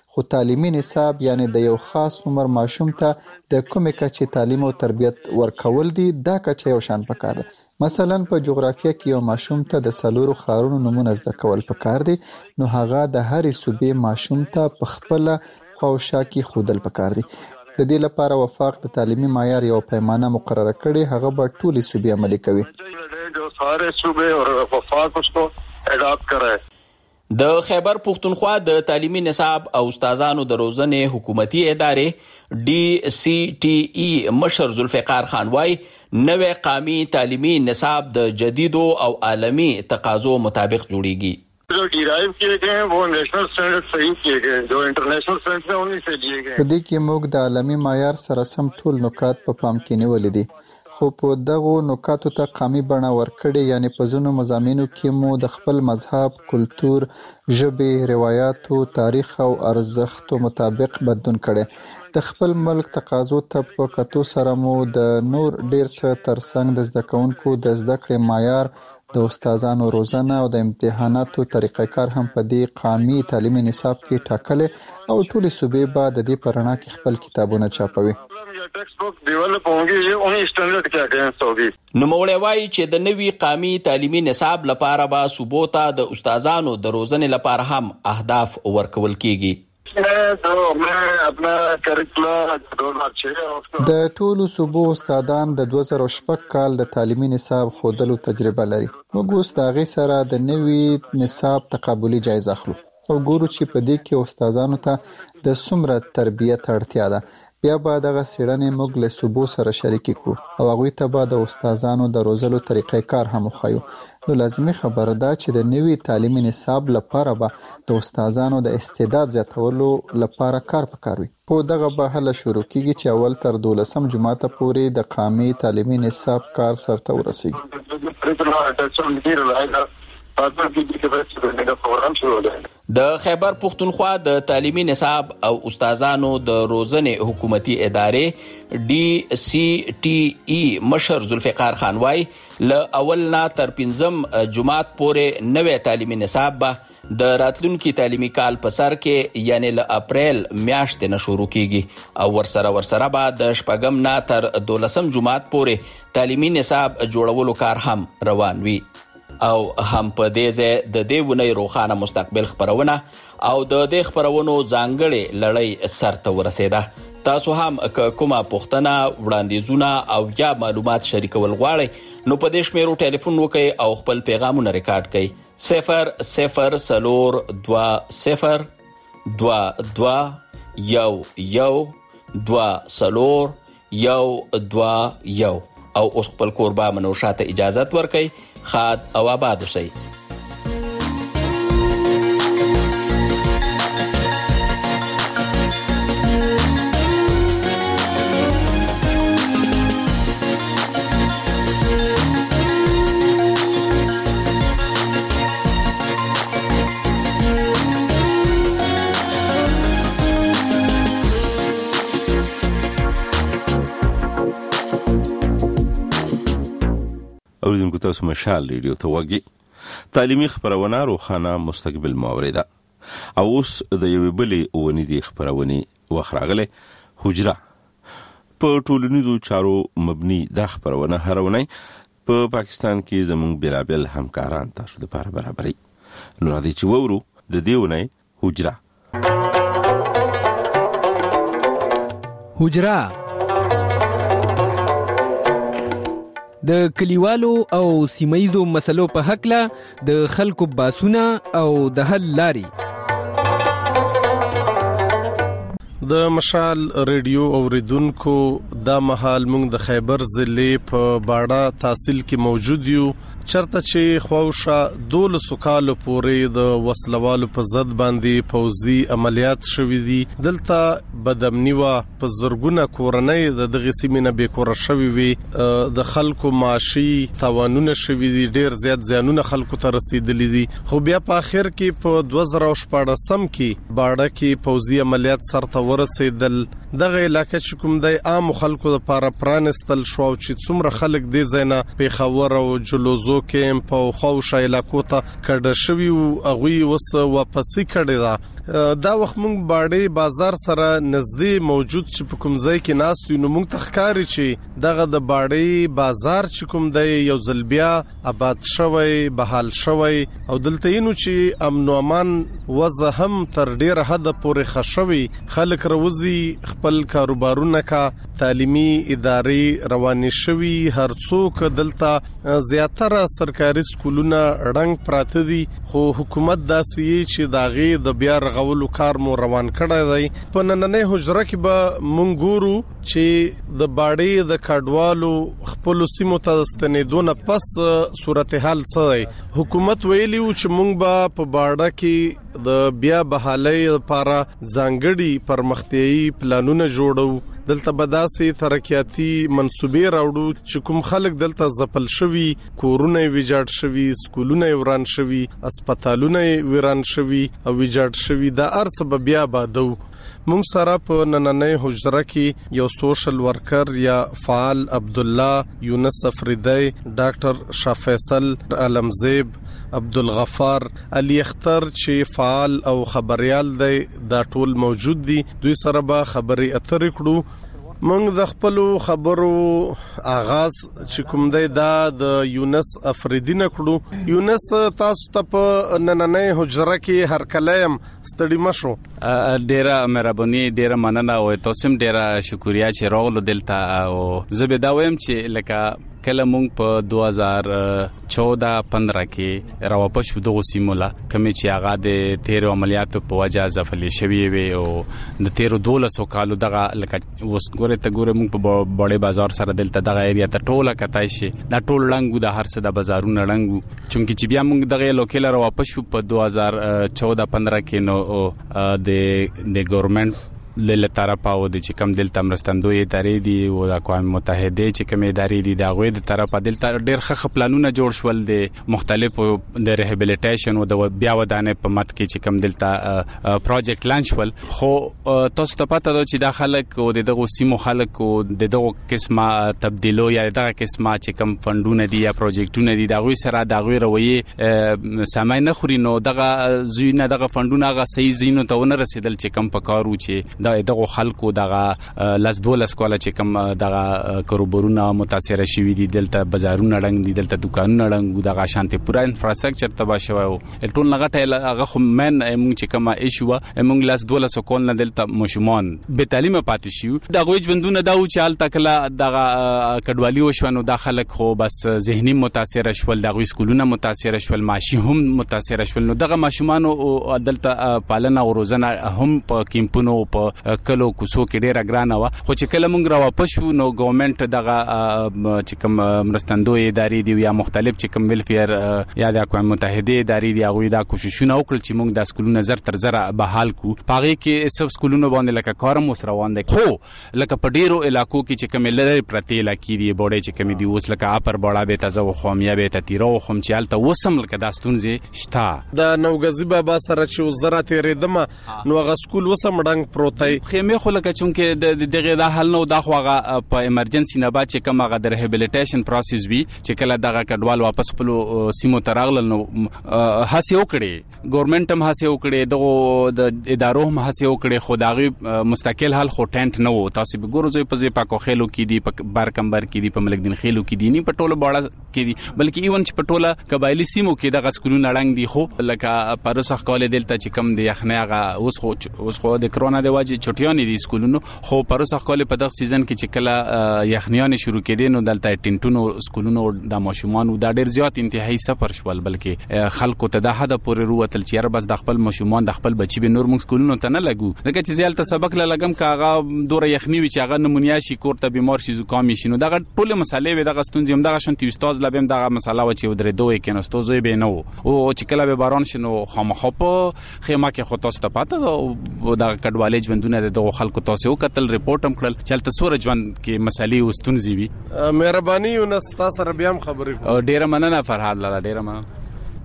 خو تعلیمي نصاب یعنی د یو خاص عمر ماشوم ته د کومې کچې تعلیم او تربیت ورکول دي دا کچه یو شان پکار ده. مثلا په جغرافیه کې یو ماشوم ته د 4 ښارونو نمونه زده کول پکار دي، نو هغه د هرې صوبې ماشوم ته په خپل خواوشا کې خودل پکار دي. د دې لپاره وفاق د تعلیمي معیار یو پیمانه مقرره کړي، هغه به ټولې صوبې عملي کوي. जो सारे सूबे और वफाक उसको एडॉप्ट कराए. د خیبر پختونخوا د تعلیمي نصاب او استادانو د روزنې حکومتي ادارې DCTE مشر ذوالفقار خان وايي نوې قومي تعلیمي نصاب د جدیدو او عالمي تقاضو مطابق جوړیږي. जो डिराइव किए गए हैं वो नेशनल स्टैंडर्ड सही किए गए हैं, जो इंटरनेशनल स्टैंडर्ड है उन्हीं से लिए गए हैं. په دې کې موږ د عالمي معیار سره سم ټول نکات په پام کې نیولې دي، خو په دغو نکاتو ته قومي بڼه ورکړې، یعنی په ځینو مضامینو کې مو د خپل مذهب، کلتور، ژبې، روایاتو، تاریخ او ارزښتو مطابق بدلون کړي. د خپل ملک تقاضو ته په کتو سره مو د نور ډیر څه ترڅنګ د زده کوونکو د زده کړې معیار، د استادانو روزنه او د امتحاناتو طریقه کار هم په دې قومي تعلیمي نصاب کې ټاکلي او ټولې صوبې به د دې په رڼا کې خپل کتابونه چاپوي. نوموړی وایي چې د نوي قومي تعلیمي نصاب لپاره به صوبو ته د استادانو د روزنې لپاره هم اهداف ورکول کیږي. د ټولو صوبو استادان د 2006 کال د تعلیمي نصاب ښودلو تجربه لري. موږ اوس د هغې سره د نوي نصاب تقابلي جایزه اخلو او ګورو چې په دې کې استادانو ته د څومره تربیت اړتیا ده. بیا به دغه څېړنې موږ له صوبو سره شریکې کړو او هغوی ته به د استادانو د روزلو طریقې کار هم وښایو. نو لازمي خبره ده چې د نوي تعلیمي نصاب لپاره به د استادانو د استعداد زیاتولو لپاره کار پکار وي. خو دغه به هله شروع کیږي چې اول تر 12 جماعته پورې د قومي تعلیمي نصاب کار سرته ورسیږي. د خیبر پختونخوا د تعلیمي نصاب او استادانو د روزنې حکومتي ادارې DCTE مشر ذوالفقار خان وايي له اول نه تر 15 جماعت پورې نوې تعلیمي نصاب به د راتلونکي تعلیمي کال په سر کې یعنی له اپریل میاشتې نه شروع کیږي او ورسره به د 4 نه تر 12 جماعت پورې تعلیمي نصاب جوړولو کار هم روان وي. او هم په دې ځای د دې ونې روښانه مستقبل خبرونه او د دې خبرونو ځانګړې لړۍ سرته ورسېده. تاسو هم کومه پوښتنه، وړاندیزونه او یا معلومات شریکول غواړئ نو په دې شمیرو ټلیفون وکړئ او خپل پیغامونه ریکارډ کړئ. 002020112 او اوس خپل کوربه منوشاته اجازت ورکړئ. خاد او آباد اوسئ. اوریدونکو تاسو مشال ریډیو ته وګورئ. تعلیمي خبرونه روښانه مستقبل ماوريده او اوس د یوې بلې اونیدي خبرونه وخت راغلی. حجره په ټولنیزو چارو مبني دا خبرونه هرونه په پاکستان کې زموږ بیلابل همکاران تاسو لپاره برابرۍ. نو راځي چې وورو د دې ونې حجره. حجره د کلیوالو او سیمایزو مسلو په حقله د خلکو باسونه او د حل لاري. د مشال ریډیو اوریدونکو دا مهال موږ د خیبر ضلع په باړه تحصیل کې موجود یو، چرته چې خواوشا 12 کال پورې د وسلوالو په ضد باندې پوځي عملیات شوې دي. دلته بدامنی وا په زرګونه کورنۍ د دغه سیمینه به کور شوې وي، د خلکو معاشي توانونه شوې دي، ډیر زیات زیانونه خلکو ته رسیدلې دي. خو بیا په اخر کې په 2014 کې باړه کې پوځي عملیات سرته ورسېدل. دغه علاقې چې کوم د عام خلکو لپاره پرانستل شو چې څومره خلک دې زینا پیښور او جلوزو کیمپ او خوشا علاقو ته کډه شوی او هغه وس واپسی کړی دا دا وخت مونږ باډې بازار سره نږدې موجود چې په کوم ځای کې ناست یو نو مونږ تخکاری چې دغه د باډې بازار چې کوم دی یو ځل بیا آباد شوی بحال شوی او دلته یې نو چې امن او امان وضع هم تر ډیر حد پورې خښوي خلک روزي خپل کاروبارونه کا تعلیمي ادارې روانې شوي هر څوک دلته زیاتره سرکاري سکولونه رنګ پراته دي خو حکومت داسې چې داغه د بیا رغولو کار مو روان کړی دی په نننۍ حجره کې به مونږ ګورو چې د باډې د کډوالو خپل سیمو ته ستنېدون پس صورتحال څه دی حکومت ویلی و چې مونږ به په باډه کې د بیا بحالۍ لپاره ځانګړي پرمختیایي پلانونه جوړو دلته بداسي ترقیاتی منسوبې راوړو چې کوم خلک دلته ځپل شوي کورونه ویجاړ شوي سکولونه وران شوي هسپتالونه وران شوي او ویجاړ شوي دا ارڅ به بیا بادو مونږ سره په نننۍ حجره کې یو سوشل ورکر یا فعال عبد الله یونس افریدی ډاکټر شاه فیصل علمزیب عبدالغفار علي اختر چې فعال او خبريال دی دا ټول موجود دي دوی سره به خبري اترې کړو مونږ د خپل خبرو آغاز چې کوم دی دا د یونس افریدی نه کړو یونس تاسو ته په نننۍ حجره کې هر کلام ستړي مشو ډیره مهرباني ډیره مننه او تاسو هم ډیره شکریا چې راغلو دلته او زه به دا وایم چې لکه کله مونږ په 2014-15 کې راوپښ شو دغه سیمولا کمې چې هغه د تیرو عملیاتو په وجه ځفلې شوی وي او د تیرو 12 کالو دغه لکه وسګوره ته ګوره مونږ په بڑے بازار سره دلته دغه ایریا ته ټوله کتای شي دا ټول لنګو د هر څه د بازارونو لنګو چونکی چې بیا مونږ دغه لوکل راوپښ شو په 2014-15 کې نو د ګورنمنت له طرفه او د چکم دلته مرستندوی ادارې دي او د اقوام متحده چې کوم ادارې دي دا غوې د طرفه دلته ډېر ښه پلانونه جوړ شول د مختلفو د ریهابیلیټیشن او د بیا ودانې په مت کې چې کوم دلته پروجیکټ لانچ ول خو تاسو ته پته ده چې دا خلک او دغه سیمو خلک او دغه قسمه تبدیلو یا دغه قسمه چې کوم فندونه دي یا پروجیکټونه دي دا غوې سره دا غوې روي سامای نه خوري نو دغه زوینه دغه فندونه هغه صحیح زینو ته ونه رسیدل چې کوم پکارو چې دغه خلکو دغه لاس دولس کوله چې کوم دغه کاروبارونه متاثر شوي دي دلته بازارونه رنګ دي دلته دکانونه رنګ دغه شانتي پورا انفراستراکچر تبا شوی او ټول لغټه هغه خو من موږ چې کوم ایشو موږ لاس دولس کول نه دلته مشمون به تعلیم پاتې شو دغه ژوندونه دا و چې حالت کله دغه کډوالي وشونو داخله خو بس ذهني متاثر شول دغه سکولونه متاثر شول معاشي هم متاثر شول نو دغه ماشومان او دلته پالنه او روزنه هم په کیمپونو په کلو کوسو کې ډیره ګرانه و خو چې کله مونږ راوپښ شو نو ګورنمنت دغه چې کوم مرستندوی ادارې دي یا مختلف چې کوم ویلفیر یا د اقوام متحده ادارې دي هغه دا کوششونه وکړل چې مونږ د سکولونو زر تر زر بحال کو پاغي کې سب سکولونو باندې لکه کارم وس روان دي خو لکه په ډیرو علاقو کې چې کوم لری پرتی علاقې دي بوډې چې کوم دي اوس لکه اپر بوډا به تاسو خومیا به تیرو خوم چې الته وسم لکه د ستونزې شتا د نوګزی بابا سره چې وزارت ریدمه نو غ سکول وسم ډنګ پروتای خیمه خو لکه چونکه دغه د حل نو د خوغه په ایمرجنسي نه بعد چې کومه غ د ریهابیلیټیشن پروسس وی چې کله دغه کډوال واپس خپل سیمو تراغل نو هڅه وکړي ګورنمنت هم هڅه وکړي دغه د ادارو هم هڅه وکړي خو دغه مستقل حل خو ټینټ نه وو تاسو به ګورځي په پاکو خېلو کې دي په بارکمبر کې دي په ملک دین خېلو کې دي نه په ټوله باړه کې دي بلکې ایون چې په ټوله قبایلی سیمو کې دغه سکولونه رنګ دي خو لکه پرسخ کول دلته چې کم دی یخنه اوس خو د کرونا د واجب چټیان دي سکولونو خو پرسخ کول په دغه سیزن کې چې کله یخنیان شروع کېدې نو دلته ټینټونو سکولونو د ماشومان دا ډېر زیات انتهایی سفر شول بلکې خلکو ته د حد پورې روتل چې بس د خپل ماشومان د خپل بچي به نور موږ سکولونو ته نه لګو دغه چې زیالته سبق لګم کاغه دوره یخنی وی چې هغه نمونیا شي کوړه بیمار شي زکام شي نو دغه ټول مسالې دغه ستونزې هم دغه شنت استاد لبم دغه مساله و چې درې دوه کې نو استاد به نه او چې کله به باران شنو خامخا په خیمه کې خو تاسو ته پاته او دغه کډوالې ژوندونه د خلکو تاسو قتل ریپورت هم کړل چلته سورج ژوند کې مسالې وستونزې وي مهرباني یونس تاسو سره بیا هم خبرې ډیره مننه فرحاد لاله ډیره مننه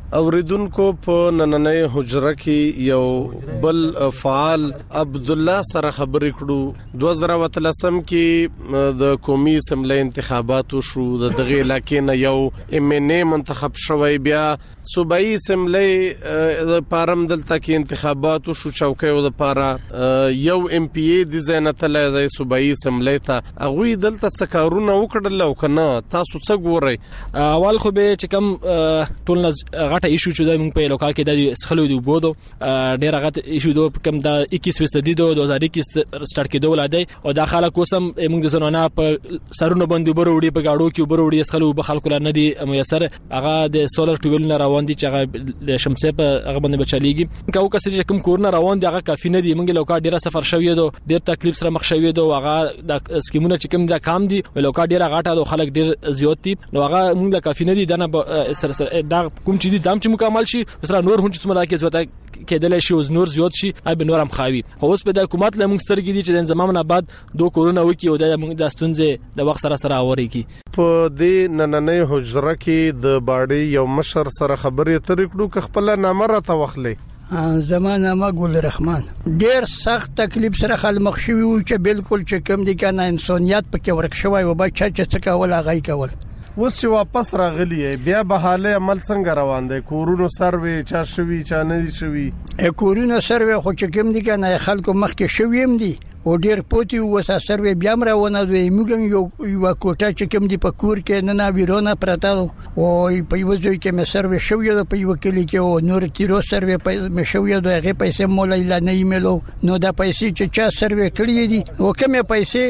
اوریدونکو په نننۍ حجره کې یو بل فعال عبد الله سره خبرې کړو 2013 کې د قومي اسمبلی انتخاباتو شو دغه علاقې نه یو MNA منتخب شوی بیا صوبایي اسمبلی د پارم دلته کې انتخاباتو شو چوکۍ او د پاره یو MPA د زینتله د صوبایي اسمبلی ته هغه دلته څه کارونه وکړل او کنه تاسو څه ګورئ؟ اول خو به چې کوم ټول غټه ایشو چې د موږ په لوکال کې د سخلو دی بودو ډیر غټ ایشو دو کوم د 21% دو 2021 سٹارټ کېدو ولادي او د خلک کوسم موږ د زنونه په سرونو باندې بروړي په گاډو کې بروړي سخلو په خلکو لار نه دی میسر هغه د سولر ټویل نه روان دي چې هغه شمسه په هغه باندې بچاليږي کاو کسر چې کوم کورونه روان دي هغه کافي نه دي موږ لوکال ډیر سفر شوی دو ډیر تکلیف سره مخ شوی دو هغه د سکیمونه چې کوم د کام دي لوکال ډیر غټه دو خلک ډیر زیات دي نو هغه موږ د کافي نه دي دنه سره دا کوم چې دي دام چې مکمل شي مثلا نور هم چې مراکز وته کېدل شي او نور زیات شي اب نور هم خاوي خو اوس په د حکومت له موږ سترګې دي چې د زمام نه بعد دو کورونا وکی او د موږ د ستونزې د وخت سره اوري کی په دې نننۍ حجره کې د باډي یو مشر سره خبرې ترې کړو ک خپل نامره ته وخلې زمانه ما ګل رحمان ډیر سخت تکلیف سره خل مخ شوی او چې بالکل چې کم دي کنه انسانيت پکې ورک شوی او بچا چې څه کول هغه کول اوس چې واپس راغلی بیا به حاله عمل څنګه روان دی کورونو سروي چا شوی چا نه شوی کورونو سروي خو چې کوم دي کنه خلکو مخکې شویم دي او ډیر پوتي وسه سروي بیا مرونه دوی موږ یو کوټه چې کوم دي په کور کې نه ویرونه پراته او په یو ځای کې مې سروي شوی په یو کلی کې او نور تیرو سروي مې شوی دوی هغه پیسې مولا الا نه ایملو نو دا پیسې چې چا سروي کړی دي او کمه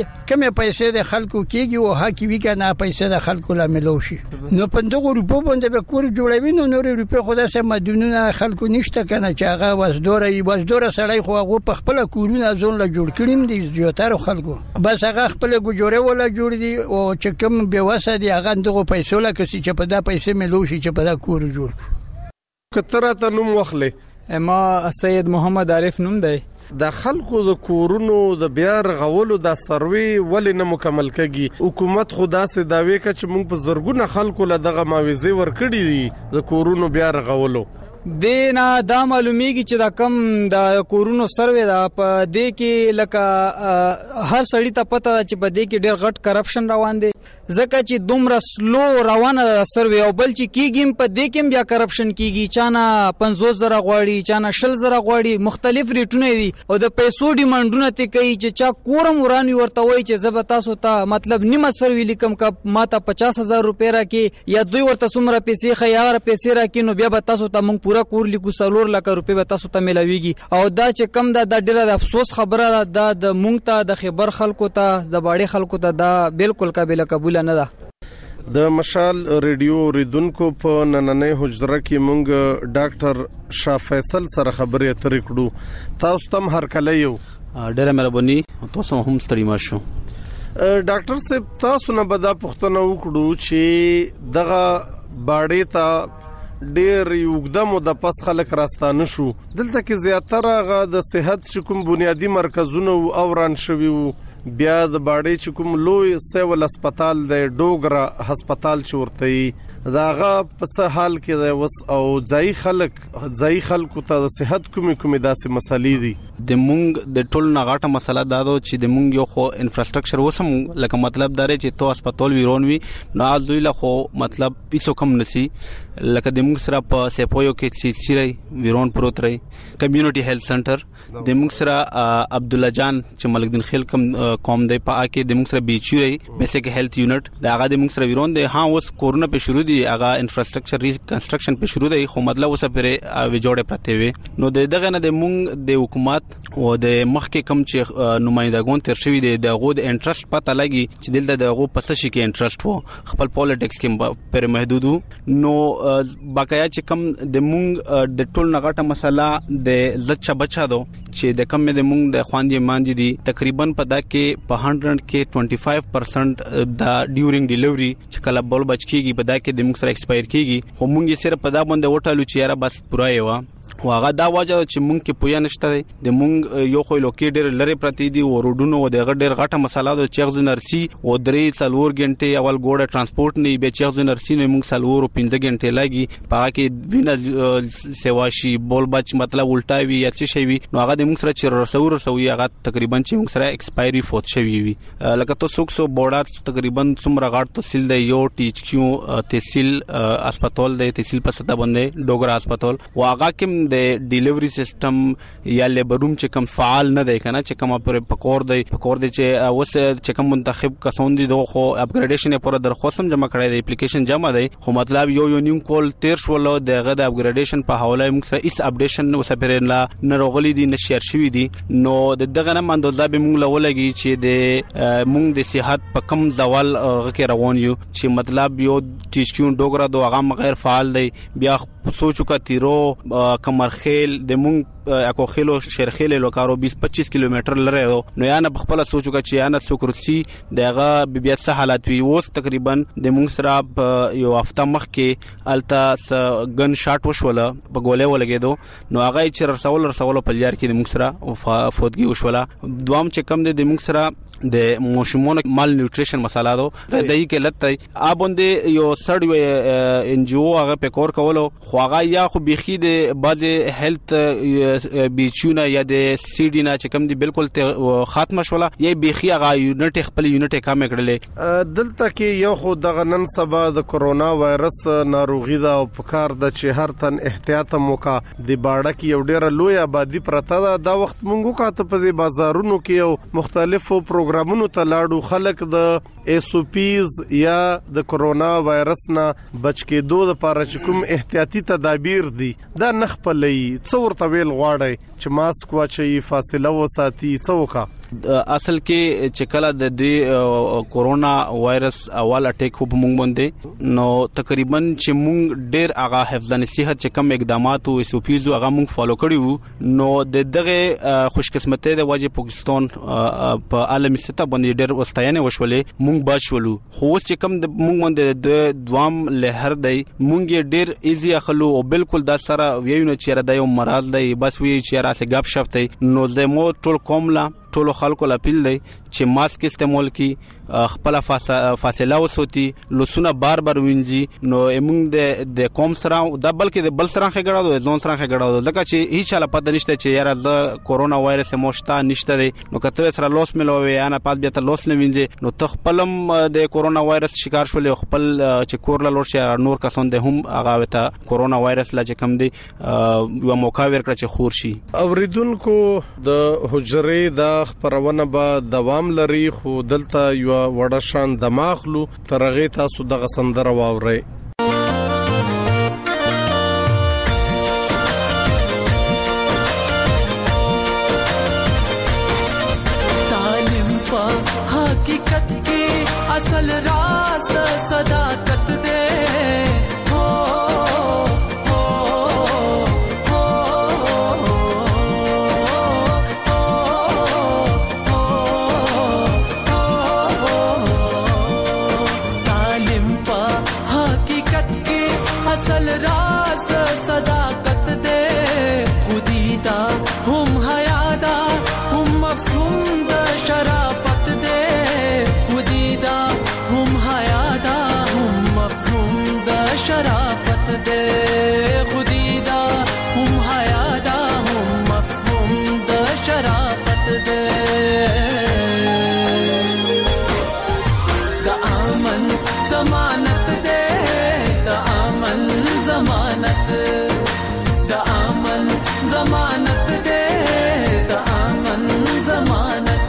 پیسې د خلکو کېږي او حق وی کنه پیسې د خلکو لا ملو شي نو په دغه روپو باندې به کور جوړوي نو نور روپو خدا سم مدونونه خلکو نشته کنه چې هغه وزدوره سړی خو هغه په خپل کورونه ځون لا جوړ کړي دي زیاتره خلکو بس هغه خپل ګجوره ولا جوړ دي او چې کوم به وسه دي هغه دغه پیسې لا کسي چې په دا پیسې ملو شي چې په دا کور جوړ کتره ته نوم واخلې ما سید محمد عارف نوم دی د خلکو د کورونو د بیا رغولو د سروي ولې نه مکمل کږي حکومت خدا سي داوي ک چې موږ په زرګونه خلکو له دغه معاوضه ورکړي دي د کورونو بیا رغولو دینا دا معلومیږي چې دا کم د کورونو سروي دا په دې کې لکه هر سړی ته پته چې په دې کې ډېر غټ کرپشن روان دي ځکه چې دومره سلو روانه سروي او بل چې کیږي په دې کې بیا کرپشن کیږي چانه 50,000 غواړي چانه 60,000 غواړي مختلف ریټونه دي او د پیسو ډیمانډونه ته کوي چې چا کورم ورانی ورته وای چې زب تاسو ته مطلب نیمه سروي لیکم کا ماته 50,000 روپیا راکې یا دوی ورته څومره پیسې خیار پیسې راکې نو بیا به تاسو ته مونږ پورا کور لیکو 3 لک روپیا به تاسو ته ملاويږي او دا چې کم دا ډیره د افسوس خبره ده د مونږ ته د خبر خلکو ته د باړي خلکو ته دا بالکل قابل قبول نه ده د مشال ریډیو ریدونکو په نننۍ حجره کې مونږ ډاکټر شاه فیصل سره خبرې اترې کړو تاسو تم هر کله یو ډېر مهرباني تاسو هم ستړي ماشو ډاکټر صاحب تاسو نه بدا پښتنه وکړو چې دغه باړې ته ډېر یوګدم د پس خلک راستانه شو دلته کې زیاتره غا د صحت شکم بنیادی مرکزونه او وران شوي بیا د باړې چې کوم لوی سیول هسپتال د ډوګرا هسپتال چورتي داغه په څه حال کې دی وس او ځای خلکو ته د صحت کومې داسې مسلې دي د مونږ د ټول نغاټه مسله دا ده چې د مونږ یو خو انفراستراکچر وسم لکه مطلب دا چې تو هسپتال ویرون وي نو دوی له خو مطلب هیڅ کم نسی لکه د مونږ سره په سپویو کې چې ویرون پروت رہی کمیونټي هیلث سنټر د مونږ سره عبد الله جان چې ملک دین خیل کوم دی په اکه د مونږ سره بیچو رہی بیسیک هیلث یونټ دا هغه د مونږ سره ویرون دی ها اوس کورونا په شروع دی هغه انفراستراکچر ریکنسټرکشن په شروع دی خو مطلب اوسه پرې وجوړه پرته وي نو دغه نه د مونږ د حکومت او د مخکې کم چې نمائندګون تر شوی دی د غو د انټرست پته لګي چې دلته د غو پس شي کې انټرست وو خپل پالیټکس کې پر محدود نو باقایا چې کم د مونږ د ټول نغټه مسله د زچا بچا دو چې د کم د مونږ د خواندې ماندې دي تقریبا په دا کې په 100 کې 25% د ډیورینګ ډیلیوري چې کله بول بچ کیږي په دا کې د مونږ سره ایکسپایر کیږي خو مونږ یې صرف په دا باندې وټالو چې یاره بس پوره یو واغه دا وجه چې مونږ کې پویا نشته د مونږ یو خو لوکې ډېر لری پرتی دي او روډونو او د ډېر غټه مسله د چغز نرسي او 3-4 غنټه اول ګوډه ترانسپورت نه به چغز نرسي نه مونږ 4-5 غنټه لګي پاره کې وینه سیواشي بول بچ مطلب الټا وی یا څه شي وي نو هغه د مونږ سره رسوي هغه تقریبا چې مونږ سره ایکسپایری فوت شوی وي لکه تو سوکسو بورډا تقریبا څومره غاټ تحصیل دی یو ټیچ کیو تحصیل هسپتال دی تحصیل په ستا باندې ډوګرا هسپتال واغه کوم د ډیلیوري سیستم یا لیبروم چې کوم فعال نه دی کنه چې کوم پر پکور دی چې اوس چې کوم منتخب کسون دي دوه خو اپګریډیشن پر درخواست جمع کړی دی اپلیکیشن جمع دی خو مطلب یو نیم کول 13 شول دغه د اپګریډیشن په حواله موږ سره اس اپډیشن نو سپیرلا نروغلی دي نشیر شوی دي نو دغه نه اندازه به موږ لولګي چې د موږ د صحت په کم زوال غکه روان یو چې مطلب یو ټیشکیو ډوګرا دوه غام غیر فعال دی بیا سوچو کا تیرو کمرخیل د مونږ اكو خيلو شرخيل لوکارو 20-25 کیلومتر لره نو یا نه بخپل سوچو کا چې انا سوکرسي دغه بیا څه حالت وی اوس تقریبا د مونږ سره یو هفته مخ کې التا غن شاټ وشوله په ګولې ولګېدو نو هغه چې رسول په لیار کې د مونږ سره فوتګي وشوله دوام چې کم د مونږ سره د موشمون مال نیوټریشن مساله دو غذایی کې لته ابوندې یو سړی ان جی او هغه په کور کولو خو هغه یا خو بيخي د باز هیلث بیچونه یا د سی ډی نه چې کوم دی بالکل ختم شوله یا بيخي هغه یونټ خپل یونټ کم کړلې دلته کې یو خو د نن سبا د کورونا وایرس ناروغي دا او پکار د چې هر تن احتیاط موکا د باړه کې یو ډیره لوی آبادی پرته دا وخت مونږه کاته په بازارونو کې یو مختلفو پروګرامونو ته لاړو خلک د ایس او پیز یا د کورونا وایرس نه بچ کېدو لپاره چې کوم احتیاطي تدابیر دي دا نخپلې څور طویل غواړي چې ماسک واچي فاصله وساتي څوکا اصل کې چې کله د کورونا وایرس اول اٹیک په مونږ باندې نو تقریبا چې مونږ ډېر هغه حفظان صحت چې کم اقدامات او ایس او پیز هغه مونږ فالو کړیو نو دغه خوشقسمتۍ د وجه پاکستان په عالمي سطح باندې ډېر واستاینه وشولې مونږ بچولو خو چې کم د مونږ باندې د دوام لهر دی مونږ ډېر ایزی اخلو او بالکل دا سره ویونه چې را د یو مراد دی بس وی چې را سه غب شپ دی نو زمو ټول کوملا ټول خلکو لپیل دی چې ماسک استعمال کی خپل فاصله وسوتی لسونه بار وینځي نو موږ د کوم سره د بلکې د بل سره خګړاو ځون سره خګړاو لکه چې هیڅ چاله پد نشته چې یاره د کورونا وایرس موشتا نشته دی نو کته سره لوس ملوي انا پات بیا ته لوس لوینځي نو تخپلم د کورونا وایرس شکار شولې خپل چې کور لور شي نور کسان د هم هغه ته کورونا وایرس لا چې کم دی یو موقع ورکړه چې خور شي اوریدونکو د حجرې د خبرونه به دوام لري خو دلته یو وړه شان دماغلو ترغه تاسو دغه سندره واوري تعلیم په حقیقت کې اصل راز د صداقت دے اصل راز د صداقت دے خودی دا هم حیا دا هم مفهوم د شرافت دے خودی دا هم حیا دا هم مفهوم د شرافت دے خودی دا هم حیا دا هم مفهوم د شرافت دے د امن ضمانت دے ضمانت د امن ضمانت دے د امن ضمانت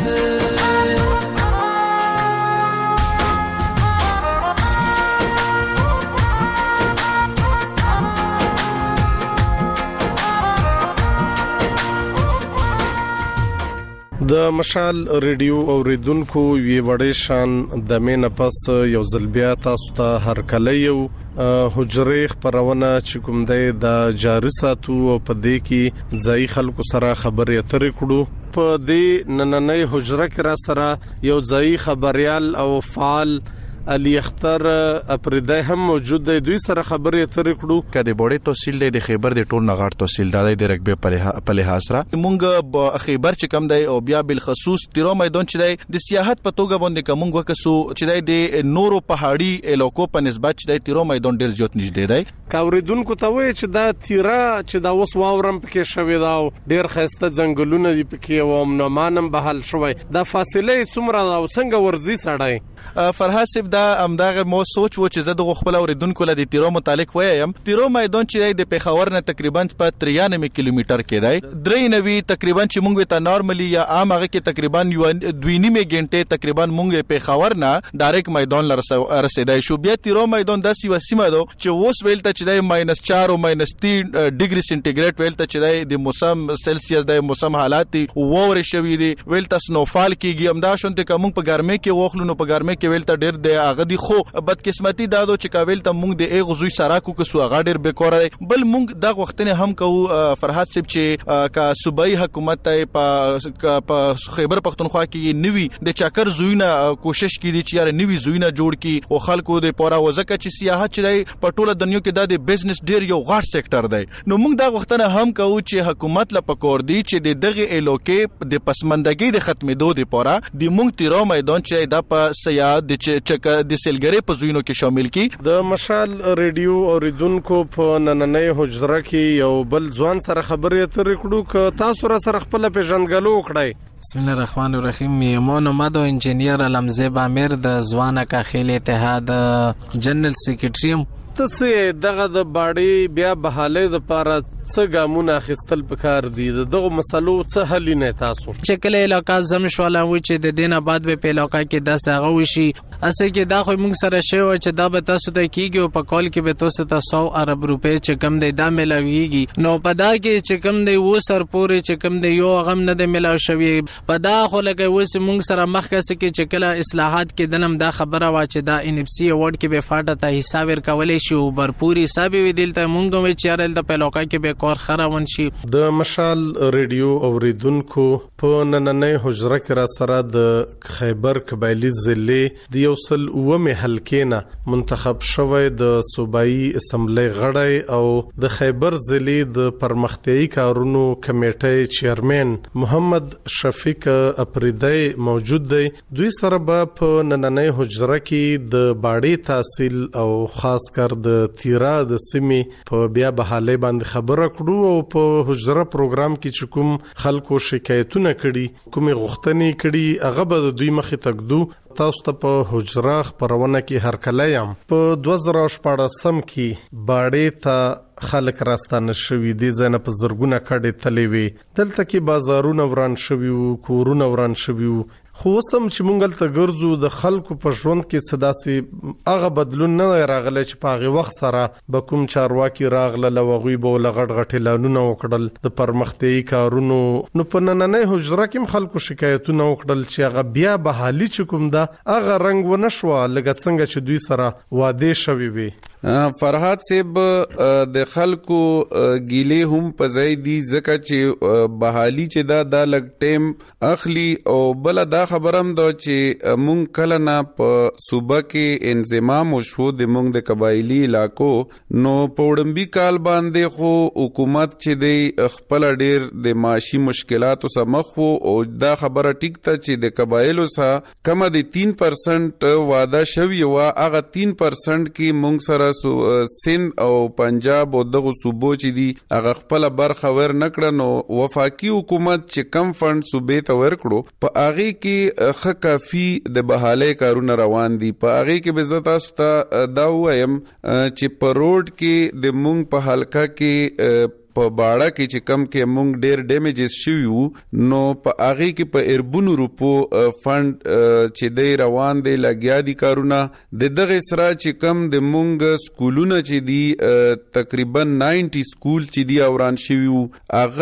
د مشال ریډیو اوریدونکو وی وړې شان د مینه پس یو ځلبیا تاسو ته هر کله یو حجرې خبرونه چې کوم د جاری ساتو او په دې کې ځای خلکو سره خبرې اترې کړو په دې نننې حجره کې را سره یو ځای خبريال او فعال علي اختر اپریدای هم موجود دی. دوی سره خبرې اترې کړو. کله بوړې تحصیل دی د خیبر د ټول نغاړ تحصیل د رقبې په لحاظ سره مونږ په خیبر چې کم دی او بیا بل خصوص تیرو میدان چې دی د سیاحت په توګه باندې کوم وکسو چې دی د نورو پهاړي علاقو په نسبت چې دی تیرو میدان ډیر زیات نږدې دی. کاوریدونکو ته وایي چې دا تیرا چې دا اوس واورم پکې شوی دا ډیر خسته ځنګلونه دی پکې او امنمانم بحال شوی. دا فاصله څومره او څنګه ورزي سړی فرحات صاحب دا امداغه مو سوچ و چې زه د خپل اوریدونکو له تیرو متعلق وایم. تیرو میدان چې د پیښور نه تقریبا په 93 کیلومتر کې دی. درې نوي تقریبا چې مونږ ته نارملی یا عام هغه کې تقریبا 2.5 غنټه تقریبا مونږ پیښور نه ډایرکټ میدان رسیدای شو. بیا تیرو میدان داسې وسیمه ده چې اوس ویلته چې دی -4 او -3 ډیګري سنټیګریډ ویلته چې دی د موسم سلسیس د موسم حالات دی وور شوی دی ویلته سنوفال کیږي. امدا شونته کوم په ګرمه کې وخلو نو په ګرمه کې ویلته ډیر دی هغه دی. خو بدقسمتي دادو چې کاویل ته مونږ د غزوی سراکو کې سو هغه ډیر بیکاره دی. بل مونږ د وختنه هم کو فرحات صاحب چې کا صوبایي حکومت ته په خیبر پختونخوا کې نوی د چاکر زوینه کوشش کړي چې یاره نوی زوینه جوړ کړي او خلکو د پورا وزکه چې سیاحت چې په ټوله دنیا کې د بزنس ډیر یو غټ سېکټر دی. نو مونږ د وختنه هم کو چې حکومت لا پکور دی چې دغه الوکې د پسمندګۍ د ختمېدو د پورا د مونږ تیرو میدان چې د په سیاحت د سیلګری په زوینو کې شامل کی. د مشال ریډیو اوریدونکو په نننۍ حجره کې یو بل ځوان سره خبرې اترې کړو. ک تاسو سره خپل پیژنګلو وکړئ. بسم الله الرحمن الرحیم. میمون مدو انجینیر علمزیب امیر د ځوانه کاخیل اتحاد جنرال سیکریټری. تاسو دغه د باډي بیا بحاله د پاره څه ګامونه اخیستل پکار دي دغه مسلو څه حل نه تاسو چې کله علاقہ زم شواله و چې د دینه بعد به علاقہ کې 10 هغه وشي اسه کې دا خو موږ سره شی و چې دا به تاسو ته کیږي او په کال کې به تاسو ته 100 ارب روپے چې کم دی دا ملاويږي. نو په دا کې چې کم دی و سر پورې چې کم دی یو غم نه دی ملاو شوی. په دا خو لکه وس موږ سره مخکې کې چې کله اصلاحات کې دنم دا خبره وا چې دا ان اف سی اوورد کې به فاټه ته حساب ورکولې شي او برپوري حساب وی دلته موږ وی چې ارل د علاقہ کې به کار خراون شي. د مشال ریډیو اوریدونکو په نننۍ حجره کې را سره د خیبر قبایلی ضلع د یوسل اومه حلقې نه منتخب شوی د صوبایي اسمبلی غړی او د خیبر ضلع د پرمختیايي کارونو کمیټې چیرمن محمد شفیق اپریدای موجود دی. دوی سره په نننۍ حجره کې د باډي تحصیل او خاص کر د تیرا د سیمې په بیا بحاله باندې خبره کړو او په حجره پروګرام کې چې کوم خلکو شکایتونه کړي کومه غوښتنې کړي هغه به دوی مخې تکدو. تاسو ته په حجره خبرونه کې هر کله یم په 2014 کې باډي ته خلک راستانه شوی دي زنه په زرګونه کډې تلې وي دلته کې بازارونه وران شوی وو کورونه وران شوی وو. خو سم چې مونږ ته ګرځو د خلکو په ژوند کې صداسي هغه بدلون نه راغلی چې په هغه وخت سره به کوم چارواکي راغله لوغوي به لغړ غټ اعلانونه وکړل د پرمختیايي کارونو. نو په نننۍ حجره کې خلکو شکایتونه وکړل چې هغه بیا بحالي چې کوم دا هغه رنگ و نشو لکه څنګه چې دوی سره واده شوی وي. فرحات صاحب د خلکو ګیله هم پځای دي ځکه چې بحالي چې دا لګ ټیم اخلي او بل دا خبرم دا چې مونږ کله نه په صوبه کې انضمام وشو د مونږ د قبایلی علاقو نو پوړمبي کال باندې خو حکومت چې د خپل ډیر د معاشي مشکلاتو سره مخ وو او دا خبره ټیک ته چې د قبایلو سره کم د 3% وعده شوی و هغه 3% کې مونږ سره سند او پنجاب او دغه صوبو چې دي هغه خپل برخه ور نکړه. نو وفاقي حکومت چې کم فند صوبې ته ورکړو په هغه کې خه کافي د بحاله کارونه روان دي. په هغه کې به زتا ستا دا وایم چې په روډ کې د مونږ په حلقہ کې په باړه کې چې کم کې مونږ ډېر ډیمیجز شویو نو په هغه کې په اربونو روپو فند چې دی روان دی لګیا دي کارونه د دغه سره چې کم د مونږ سکولونه چې دي تقریبا 90 سکول چې دی اوران شویو هغه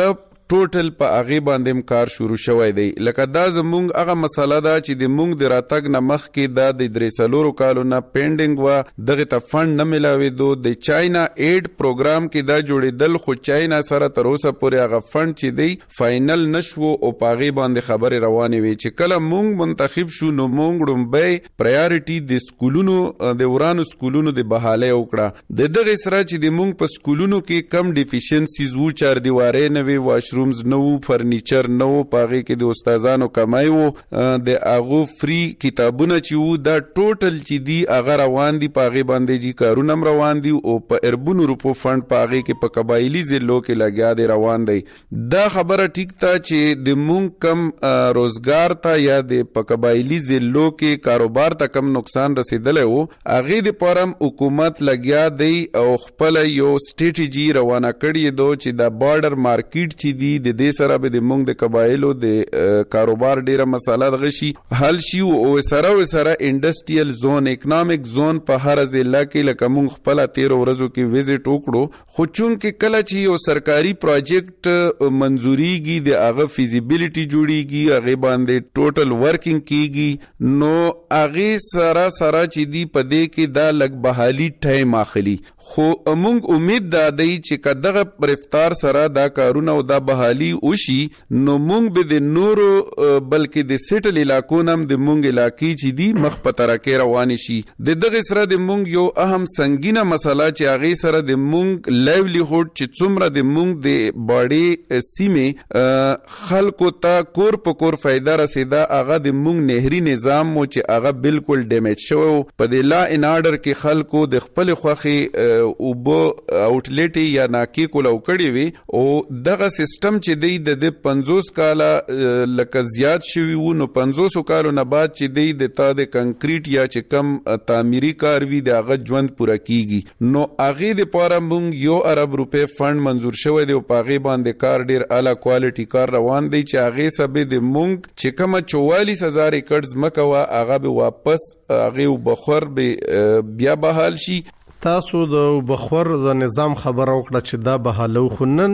ټوټل په هغه باندې کار شروع شوی دی. لکه دا زمونږ هغه مسله ده چې د مونږ د راتګ نه مخکې دا د 3 کالو نه پینډینګ و، دغه ته فند نه ملاوېدو. د چاینا ایډ پروګرام کې دا جوړېدل، خو چاینا سره تر اوسه پورې هغه فند چې دی فاینل نشو او په هغې باندې خبرې روانې وي. چې کله مونږ منتخب شو نو مونږ لومبی پرایورټي د سکولونو د ورانو سکولونو د بحالۍ وکړه. د دغې سره چې د مونږ په سکولونو کې کم ډیفیشنسیز وو، چاردیوارۍ نه وي، واشرومز نه وو، فرنیچر نه وو، په هغې کې د استادانو کمای وو، د هغو فری کتابونه چې وو دا ټوټل چې دي هغه روان دي، په هغې باندې جي کارونه هم روان دي او په اربونو روپو فند په هغې کې په قبایلي ضلعو کې لګیا دی روان دی. دا خبره ټیک ته چې د مونږ کم روزګار ته یا د په قبایلي ضلعو کې کاروبار ته کم نقصان رسېدلی و، هغې دپاره هم حکومت لګیا دی او خپله یو سټریټجي روانه کړې ده چې دا بارډر مارکیټ چې دی د دې سره به د مونږ د قبایلو د کاروبار ډیره مسله دغه شي حل شي او سره انډسټریل زون اکنامک زون په هر ضلع کې لکه مونږ خپل 13 ورځو کې وزټ وکړو. خو چونکې کله چې یو سرکاري پروجیکټ منزوريږي د هغه فیزیبিলিټي جوړیږي، هغه باندې ټوټل ورکینګ کیږي، نو هغه سره چې دی په دې کې دا لګ بحالي ټایم اخلي. خو مونږ امید دا دی چې کداغه رفتار سره دا کارونه او دا بحالي وشي نو مونږ به د نورو بلکې د سیټل علاقو نم د مونږ علاقې چې دی مخ په ترکه روان شي. د دغه سره د مونږ یو اهم سنگینه مسله چې هغه سره د مونږ لایولیهود چې څومره د مونږ د باډي سیمه خلکو ته کور په کور فائدہ رسیدا، هغه د مونږ نهري نظام مو چې هغه بالکل ډیمیج شو. په د لا ان آرډر کې خلکو د خپل خوخي او بو اوټلیټ یا ناکی کول او کړی وي او دغه سیستم چې دی د 50 کاله لکه زیات شوی وو، نو 500 کالو نه بعد چې دی د تا د کنکریټ یا چې کم تعمیري کار وي د هغه ژوند پوره کیږي. نو هغې دپاره مونږ 1 ارب روپۍ فند منظور شوی دی او په هغې باندې کار ډیر اعلی کوالټي کار روان دی چې هغې سبې د مونږ چې کومه 44,000 ایکړ ځمکه وه هغه به واپس هغې بخور به بیا بحال شي. تاسو د بخور د نظام خبره وکړه چې دا بحالو، خو نن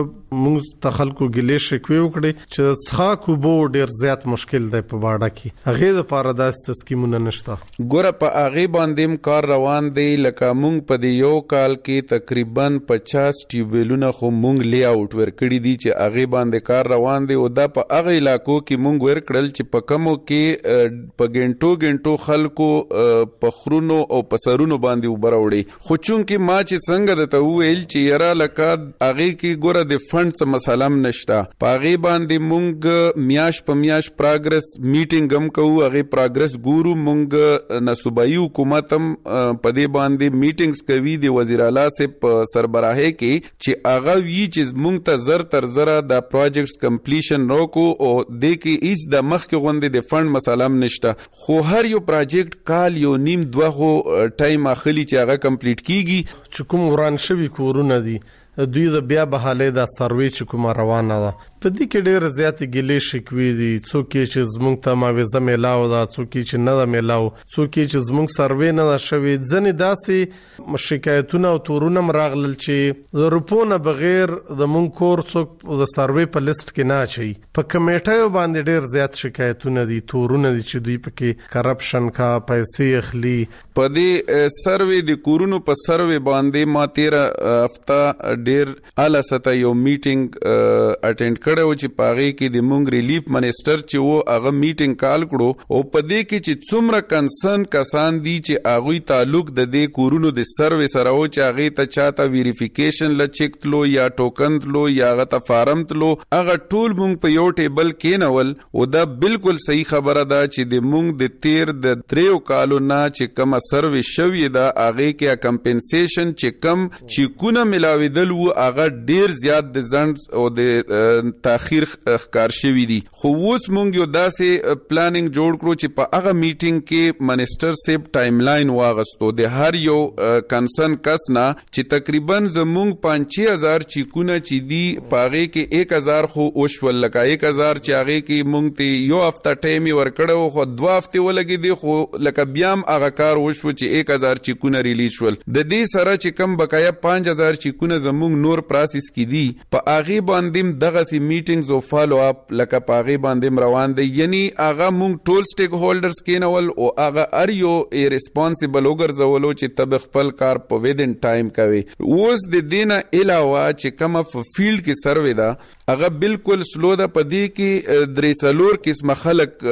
موږ ته خلکو ګیلې شکوې وکړې چې څښاک اوبو ډېر زیات مشکل دی په باډه کې، هغې دپاره داسې سکیمونه نشته. ګوره په هغې باندې هم کار روان دی. لکه موږ په دې یو کال کې تقریبا 50 ټیوبویلونه خو موږ لی آوټ ورکړي دي چې هغې باندې کار روان دی او دا په هغه علاقو کې موږ ورکړل چې په کومو کې په ګنټو خلکو په خرونو او په سرونو باندې اوبه راوړي. خو چونکې ما چې څنګه درته وویل چې یاره لکه هغې کې ګوره د فنډ څه مسله هم نشته، په هغې باندې مونږ میاشت په میاشت پراګرس میټینګ هم کوو، هغې پراګرس ګورو. مونږ نصوبایي حکومت هم په دې باندې میټینګز کوي د وزیر اعلی صاحب په سربراهۍ کې چې هغه وي چې مونږ ته زر تر زره د پروجیکټس کمپلیشن راکړو او دې کې هیڅ د مخکې غوندې د فنډ مسله هم نشته. خو هر یو پروجیکټ کال یو نیم 2 خو ټایم اخلي چې هغه کمپلیټ کیږي. چې کوم وران شوي کورونه دي دوی د بیا بحالۍ د سروې چې کومه روانه ده په دې کې ډېر زیاتې ګیلې شکوې دي. څوک چې زموږ ته معاوضه میلاو ده، څوک چې نه ده میلاو، څوک چې زموږ سروې نه ده شوې. ځینې داسې شکایتونه او تورونه هم راغلل چې د روپو نه بغیر د مونږ کور څوک د سروې په لیست کې نه اچوي. په کمیټیو باندې ډېر زیات شکایتونه دي، تورونه دي چې دوی پکې کرپشن کا پیسې اخلي. په دې سروې د کورونو په سروې باندې ما 13 هفته ډېر اعلی سطح یو میټینګ اټینډ کړو چې پاغې کې د مونږ ریلیف منیسټر چې وو هغه میټینګ کال کړو او په دې کې چې څومره کنسرن کسان دي چې هغوی تعلق د دې کورونو د سروې سره و چې هغې ته چاته ویریفیکیشن له چیک تلو یا ټوکن تلو یا هغه ته فارم تلو، هغه ټول مونږ په یو ټیبل کېنول او دا بالکل صحیح خبره ده چې د مونږ د تیر د 3 کالو نه چې کومه سروې شوې ده هغې کې کمپنسیشن چې کم چیکونه ملاوېدل و هغه ډیر زیات د ځنډ او د تاخير ښکار شوی دی. خو اوس مونږ یو داسې پلانینګ جوړ کړو چې په هغه میټینګ کې منسٹر سیب ټایم لاین واغستو د هر یو کنسرن کس نه چې تقریبا زمونږ 5000 چیکونه چې دی پاغه کې 1000 خو اوشول لکه 1000 چې هغه کې مونږ ته یو هفته ټایم ورکړو خو 2 هفته ولګي دی خو لکه بیام هغه کار وشو چې 1000 چیکونه ریلیز شول. د دې سره چې کم بقایا 5000 چیکونه زمونږ نور پروسس کی دی په هغه باندې دغه سی میټینګز او فالو اپ لکه په هغه باندې روان دي. یعنی هغه مونږ ټول سټیک هولډرز کینول او هغه ار یو ریسپانسیبل وګرځولو چې تب خپل کار په ویدن ټایم کوي. اوس د دینه علاوه چې کوم په فیلډ کې سروې دا هغه بالکل سلو ده. په دې کې درې څلور قسم خلک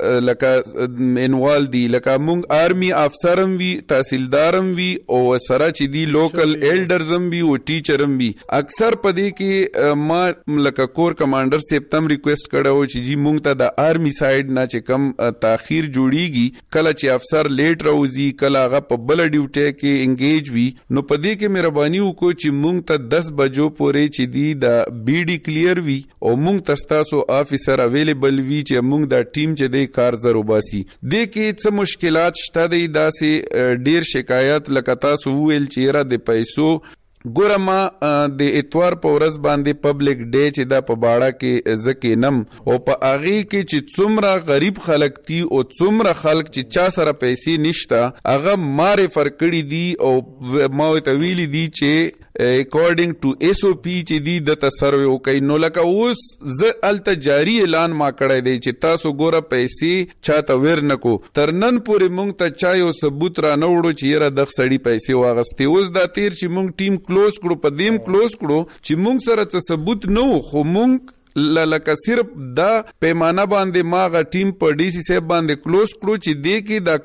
لکه انوال دي لکه مونږ آرمي افسرم وی تحصیلدارم وی او سره چې دی لوکل ایلډرزم وی او ټیچرم وی. اکثر په دې کې ما لکه کور کمانډر سیب تم ریکوست کړو چې جی مونږ ته د آرمي سایډ نه چې کم تاخير جوړیږي کله چې افسر لیټ راوځي کله هغه په بل ډیوټي کې انګیج وي نو په دې کې مهرباني وکړو چې مونږ ته 10 بجو پورې چې دی د بی ډی کلیر وی او مونږ ته تاسو افیسر اویلیبل وی چې مونږ د ټیم چې دی کار زرو باسي. دې کې څه مشکلات شته دی داسې ډیر شکایت لکه تاسو ویل چې را د پیسو ګورما د اتوار په ورځ باندې پبلک ډے چې دا په باړه کې زکینم او په اغه کې چې څومره غریب خلک دي او څومره خلک چې چا سره پیسې نشته هغه ماره فرقړي دي او ما ته ویلي دي چې اکورډینګ ټو ایس او پی چې دی د تسروي کوي. نو لکه اوس ز الته جاری اعلان ما کړی دی چې تاسو ګوره پیسې چاته ور نکو ترنن پورې مونږ ته چا یو ثبوت را نه وړو چې یره د خسړی پیسې واغستې. اوس دا تیر چې مونږ ټیم کلوز کړو په دیم کلوز کړو چې مونږ سره څه ثبوت نه خو مونږ لکه صرف دا پیمانه باندې ما غ ټیم په ډی سی صاحب باندې کلوز کړو چې دې کې دا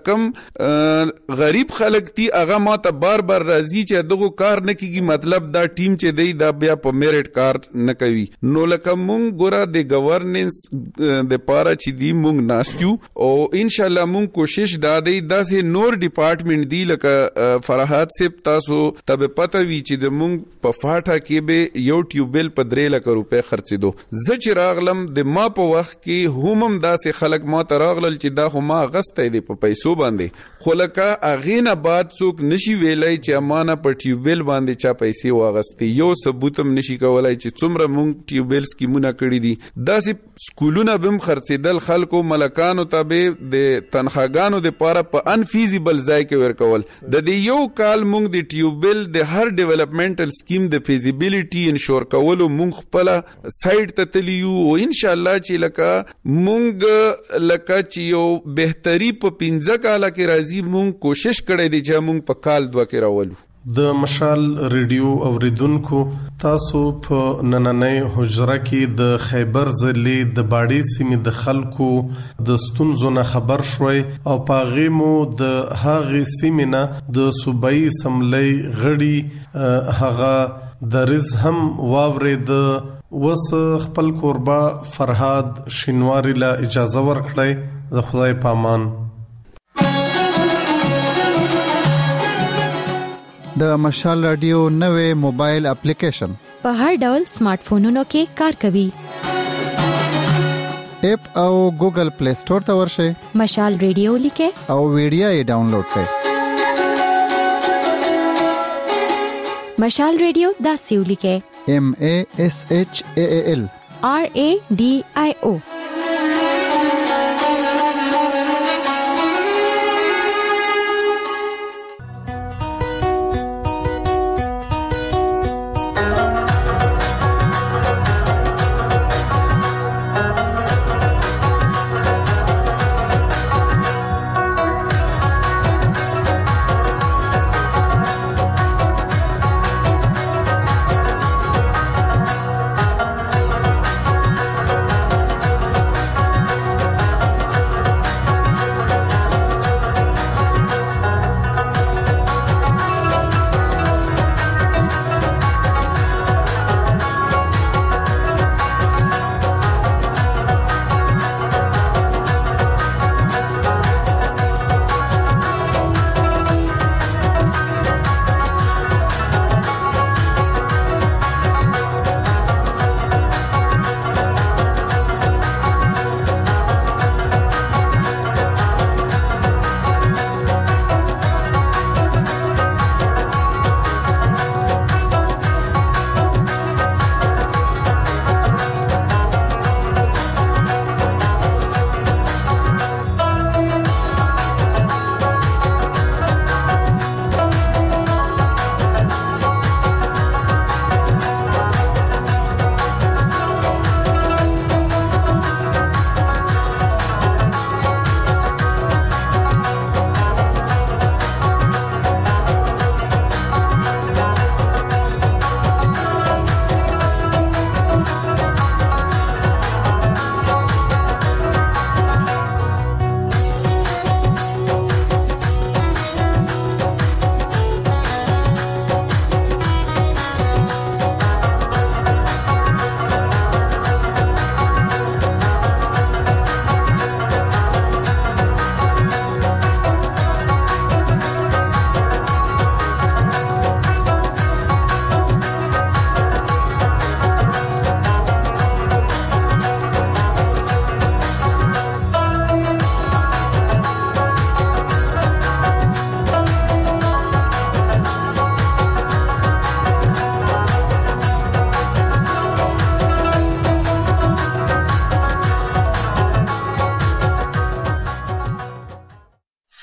کم غریب خلک دي هغه ما ته بار بار راځي چې دغه کار نه کیږي مطلب دا ټیم چې دی دا بیا په میرټ کار نه کوي. نو لکه مونږ ګوره د گورننس د پاره چې دی مونږ ناستیو او ان شاء الله مونږ کوشش دا دی داسې نور ډپارټمنټ دی لکه فرحات صاحب تاسو ته پته وی چې د مونږ په فاټا کې به یو ټیوبل په 3 لک روپے خرڅېدو. زه چې راغلم د ما په وخت کې همم داسې خلک ما ته راغلل چې دا خو ما غستې دي په پیسو باندې خو لکه اغه نه بعد څوک نشي ویلای چې امانه په ټیوبل باندې چا پیسې واغستې یو ثبوتم نشي کولای چې څومره مونږ ټیوبل سکیمونه کړی دي. داسې سکولونه بم خرڅېدل خلکو ملکانو ته به د تنخواګانو د پاره په انفیزیبل ځای کې ورکول. د دې یو کال مونږ د ټیوبل د هر ډیولپمنټل سکیم د فیزیبিলিټي انشور کولو مونږ خپل سایت ته تلیو او ان شاء الله چې لکه مونږ لکه چې یو بهتري په 15 کال کې راځي مونږ کوشش کړی دی چې مونږ په کال 2 کې راولو. د مشال ریډیو اوریدونکو تاسو په نننۍ حجره کې د خیبر ضلع د باډي سیمې د خلکو د ستونزو نه خبر شوي او پاغه مو د هغه سیمې نه د صوبایي سملۍ غړي هغه درز هم واورې د وس خپل قربا فرهاد شینواری لا اجازه ورکړی د خدای پامان. د مشال رادیو نوې موبایل اپلیکیشن په هر ډول سمارټ فونونو کې کار کوي. اپ او ګوګل پلی سٹور ته ورشئ مشال رادیو لیکه او ویډیو یې ډاونلوډ کړئ. مشال رادیو دا سیو لیکه MASHAAL RADIO